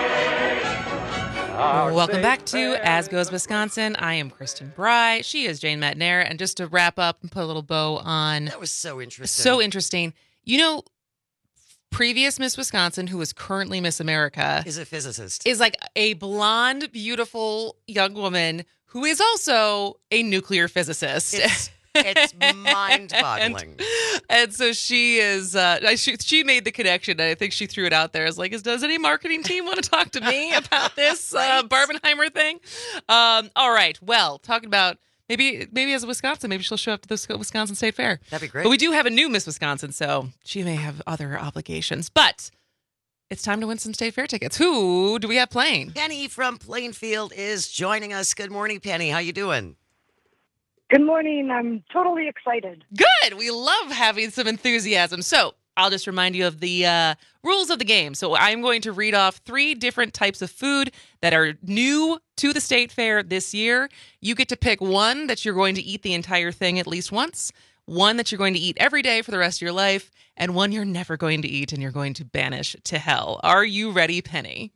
Speaker 12: state.
Speaker 10: Welcome back to As Goes Wisconsin. I am Kristen Bry. She is Jane Matnair. And just to wrap up and put a little bow on.
Speaker 11: That was so interesting.
Speaker 10: So interesting. You know, previous Miss Wisconsin, who is currently Miss America,
Speaker 11: is a physicist.
Speaker 10: Is like a blonde, beautiful young woman who is also a nuclear physicist.
Speaker 11: It's mind-boggling.
Speaker 10: And so she is, she made the connection, and I think she threw it out there as like, does any marketing team want to talk to me about this Barbenheimer thing? All right. Well, talking about maybe as a Wisconsin, maybe she'll show up to the Wisconsin State Fair.
Speaker 11: That'd be great.
Speaker 10: But we do have a new Miss Wisconsin, so she may have other obligations. But it's time to win some State Fair tickets. Who do we have playing?
Speaker 11: Penny from Plainfield is joining us. Good morning, Penny. How you doing?
Speaker 21: Good morning. I'm totally excited.
Speaker 10: Good. We love having some enthusiasm. So I'll just remind you of the rules of the game. So I'm going to read off 3 different types of food that are new to the State Fair this year. You get to pick one that you're going to eat the entire thing at least once, one that you're going to eat every day for the rest of your life, and one you're never going to eat and you're going to banish to hell. Are you ready, Penny?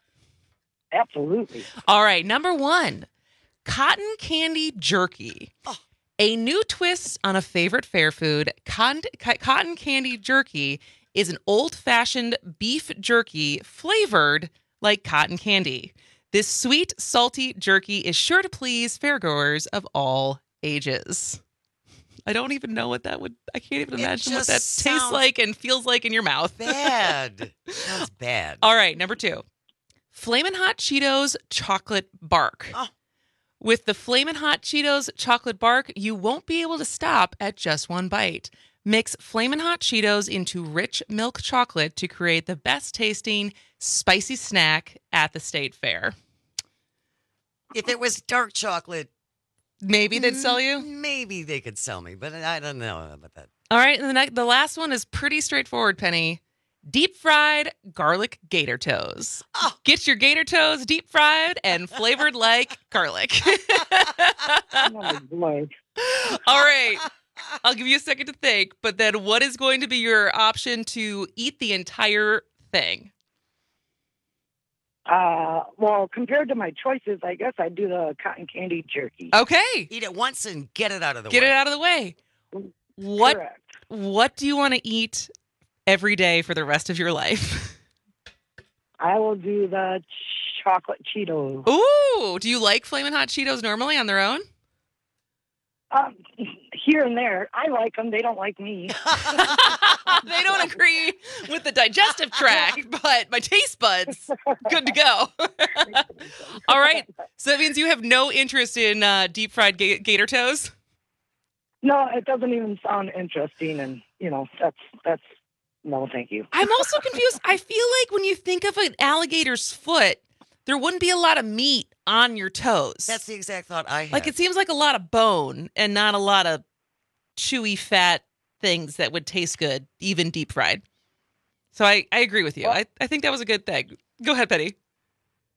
Speaker 21: Absolutely.
Speaker 10: All right. Number 1. Cotton candy jerky.
Speaker 11: Oh.
Speaker 10: A new twist on a favorite fair food. Cotton candy jerky is an old-fashioned beef jerky flavored like cotton candy. This sweet, salty jerky is sure to please fairgoers of all ages. I don't even know what that would... I can't even imagine what that tastes like and feels like in your mouth.
Speaker 11: Bad. Sounds bad.
Speaker 10: All right, number 2. Flamin' Hot Cheetos chocolate bark.
Speaker 11: Oh.
Speaker 10: With the Flamin' Hot Cheetos chocolate bark, you won't be able to stop at just one bite. Mix Flamin' Hot Cheetos into rich milk chocolate to create the best tasting spicy snack at the State Fair.
Speaker 11: If it was dark chocolate,
Speaker 10: maybe they'd sell you?
Speaker 11: Maybe they could sell me, but I don't know about that.
Speaker 10: All right, and the last one is pretty straightforward, Penny. Deep fried garlic gator toes.
Speaker 11: Oh.
Speaker 10: Get your gator toes deep fried and flavored like garlic.
Speaker 21: Oh, boy.
Speaker 10: All right. I'll give you a second to think, but then what is going to be your option to eat the entire thing?
Speaker 21: Well, compared to my choices, I guess I'd do the cotton candy jerky.
Speaker 10: Okay.
Speaker 11: Eat it once and get it out of the way.
Speaker 10: Get it out of the way.
Speaker 21: Correct.
Speaker 10: What do you want to eat every day for the rest of your life?
Speaker 21: I will do the chocolate Cheetos.
Speaker 10: Ooh, do you like Flamin' Hot Cheetos normally on their own?
Speaker 21: Here and there. I like them. They don't like me.
Speaker 10: They don't agree with the digestive tract, but my taste buds, good to go. All right. So that means you have no interest in deep fried gator toes?
Speaker 21: No, it doesn't even sound interesting. And, that's no, thank you.
Speaker 10: I'm also confused. I feel like when you think of an alligator's foot, there wouldn't be a lot of meat on your toes.
Speaker 11: That's the exact thought I had.
Speaker 10: Like, it seems like a lot of bone and not a lot of chewy fat things that would taste good, even deep fried. So I agree with you. I think that was a good thing. Go ahead, Penny.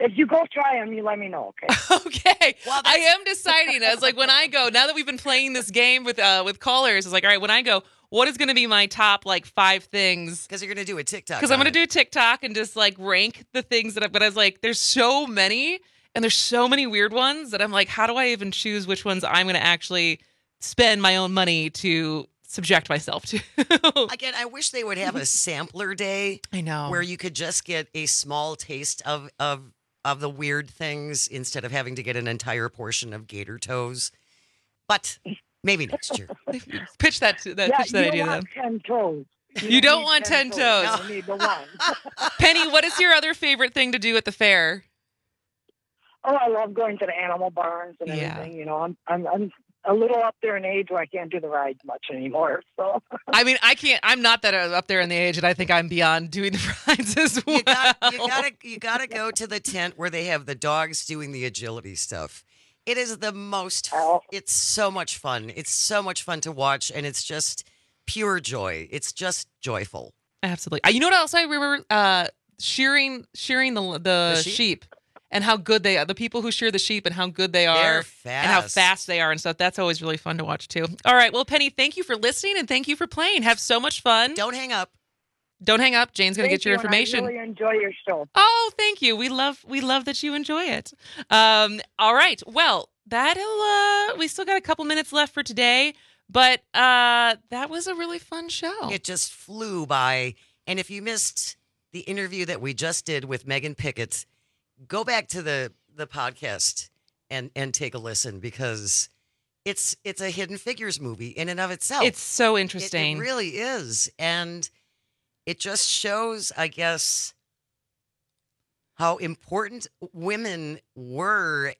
Speaker 21: If you go try them, you let me know, okay?
Speaker 10: Okay. I am deciding. I was like, when I go, now that we've been playing this game with callers, it's like, all right, when I go, what is going to be my top 5 things?
Speaker 11: Because you're going to do a TikTok.
Speaker 10: Because I'm going to do a TikTok and just rank the things that but I was like, there's so many and there's so many weird ones that I'm like, how do I even choose which ones I'm going to actually spend my own money to subject myself to?
Speaker 11: Again, I wish they would have a sampler day.
Speaker 10: I know.
Speaker 11: Where you could just get a small taste of the weird things instead of having to get an entire portion of gator toes. But maybe next year.
Speaker 10: Pitch that idea then.
Speaker 21: 10 toes.
Speaker 10: You don't want 10 toes.
Speaker 21: You need the one.
Speaker 10: Penny, what is your other favorite thing to do at the fair?
Speaker 21: Oh, I love going to the animal barns and everything. You know, I'm a little up there in age where I can't do the rides much anymore. So
Speaker 10: I mean, I can't. I'm not that up there in the age, and I think I'm beyond doing the rides as well.
Speaker 11: You gotta go to the tent where they have the dogs doing the agility stuff. It is the most. It's so much fun. It's so much fun to watch, and it's just pure joy. It's just joyful.
Speaker 10: Absolutely. You know what else I remember? Shearing the sheep. And how good they are. The people who shear the sheep and how good they are.
Speaker 11: They're fast.
Speaker 10: And how fast they are and stuff. That's always really fun to watch, too. All right. Well, Penny, thank you for listening and thank you for playing. Have so much fun.
Speaker 11: Don't hang up.
Speaker 10: Don't hang up. Jane's going to get your information.
Speaker 21: I really enjoy your show.
Speaker 10: Oh, thank you. We love that you enjoy it. All right. Well, we still got a couple minutes left for today. But that was a really fun show.
Speaker 11: It just flew by. And if you missed the interview that we just did with Megan Pickett, go back to the podcast and take a listen because it's a Hidden Figures movie in and of itself.
Speaker 10: It's so interesting.
Speaker 11: It really is. And it just shows, I guess, how important women were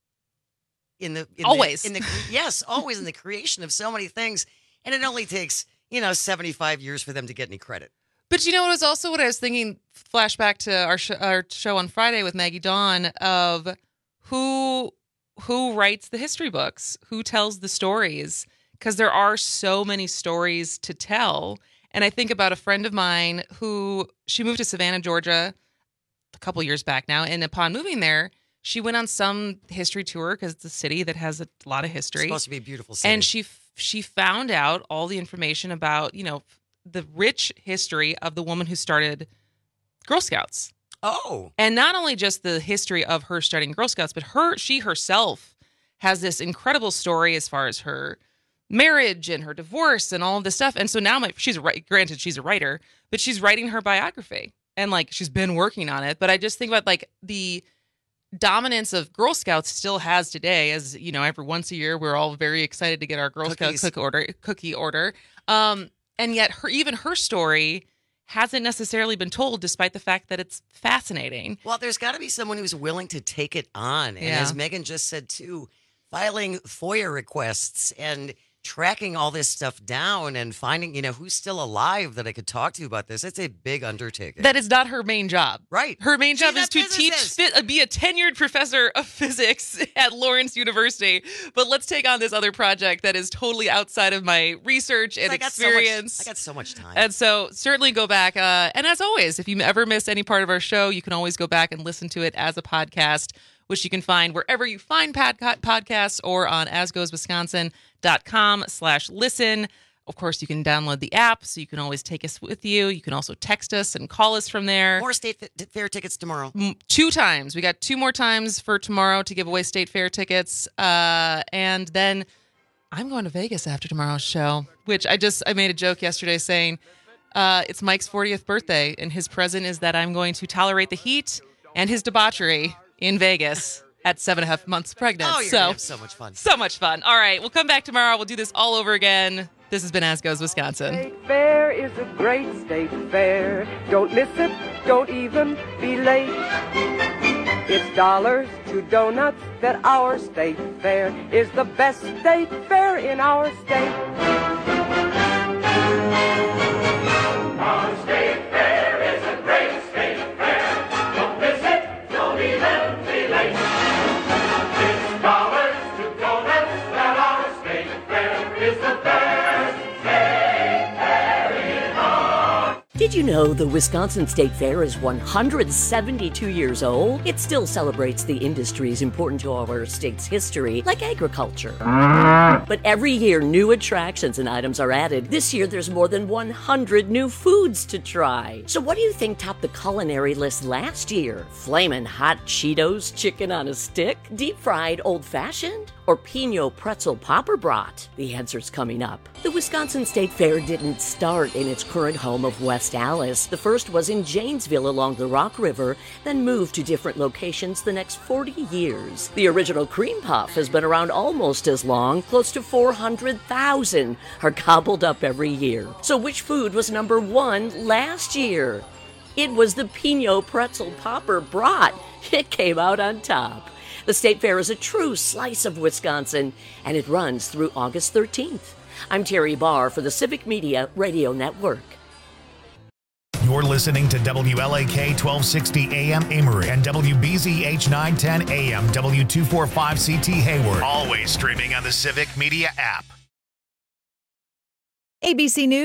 Speaker 10: always
Speaker 11: in the creation of so many things. And it only takes, 75 years for them to get any credit.
Speaker 10: But you know what was also what I was thinking, flashback to our show on Friday with Maggie Dawn, of who writes the history books, who tells the stories, because there are so many stories to tell. And I think about a friend of mine she moved to Savannah, Georgia a couple years back now. And upon moving there, she went on some history tour because it's a city that has a lot of history.
Speaker 11: It's supposed to be a beautiful city.
Speaker 10: And she found out all the information about, the rich history of the woman who started Girl Scouts.
Speaker 11: Oh.
Speaker 10: And not only just the history of her starting Girl Scouts, but she herself has this incredible story as far as her marriage and her divorce and all of this stuff. And so now granted she's a writer, but she's writing her biography and she's been working on it. But I just think about the dominance of Girl Scouts still has today, as every once a year, we're all very excited to get our Girl Scout cookie order. And yet her story hasn't necessarily been told, despite the fact that it's fascinating.
Speaker 11: Well, there's got to be someone who's willing to take it on. And as Megan just said, too, filing FOIA requests and tracking all this stuff down and finding, who's still alive that I could talk to about this. It's a big undertaking.
Speaker 10: That is not her main job.
Speaker 11: Right.
Speaker 10: Her main job is to be a tenured professor of physics at Lawrence University. But let's take on this other project that is totally outside of my research and experience.
Speaker 11: I got so much time.
Speaker 10: And so certainly go back. And as always, if you ever miss any part of our show, you can always go back and listen to it as a podcast, which you can find wherever you find podcasts or on asgoeswisconsin.com/listen. Of course, you can download the app, so you can always take us with you. You can also text us and call us from there.
Speaker 11: More State Fair tickets tomorrow.
Speaker 10: 2 times. We got 2 more times for tomorrow to give away State Fair tickets. And then I'm going to Vegas after tomorrow's show, which I made a joke yesterday saying it's Mike's 40th birthday, and his present is that I'm going to tolerate the heat and his debauchery in Vegas at 7.5 months pregnant.
Speaker 11: Oh, you're going to have so much fun.
Speaker 10: So much fun. All right, we'll come back tomorrow. We'll do this all over again. This has been As Goes Wisconsin.
Speaker 4: State Fair is a great state fair. Don't miss it. Don't even be late. It's dollars to donuts that our state fair is the best state fair in our state.
Speaker 12: Our state fair is a great state fair. Don't miss it. Don't even be late. It's dollars to donuts that our state fair is the best state fair in our.
Speaker 5: Did you know the Wisconsin State Fair is 172 years old? It still celebrates the industries important to our state's history, like agriculture. But every year, new attractions and items are added. This year, there's more than 100 new foods to try. So what do you think topped the culinary list last year? Flamin' hot Cheetos chicken on a stick? Deep-fried old-fashioned? Or Pinot pretzel popper brat? The answer's coming up. The Wisconsin State Fair didn't start in its current home of West Allis. The first was in Janesville along the Rock River, then moved to different locations the next 40 years. The original cream puff has been around almost as long. Close to 400,000 are gobbled up every year. So which food was number one last year? It was the Pinot pretzel popper brat. It came out on top. The State Fair is a true slice of Wisconsin, and it runs through August 13th. I'm Terry Barr for the Civic Media Radio Network.
Speaker 1: You're listening to WLAK 1260 AM Amory and WBZH 910 AM W245CT Hayward. Always streaming on the Civic Media app.
Speaker 2: ABC News.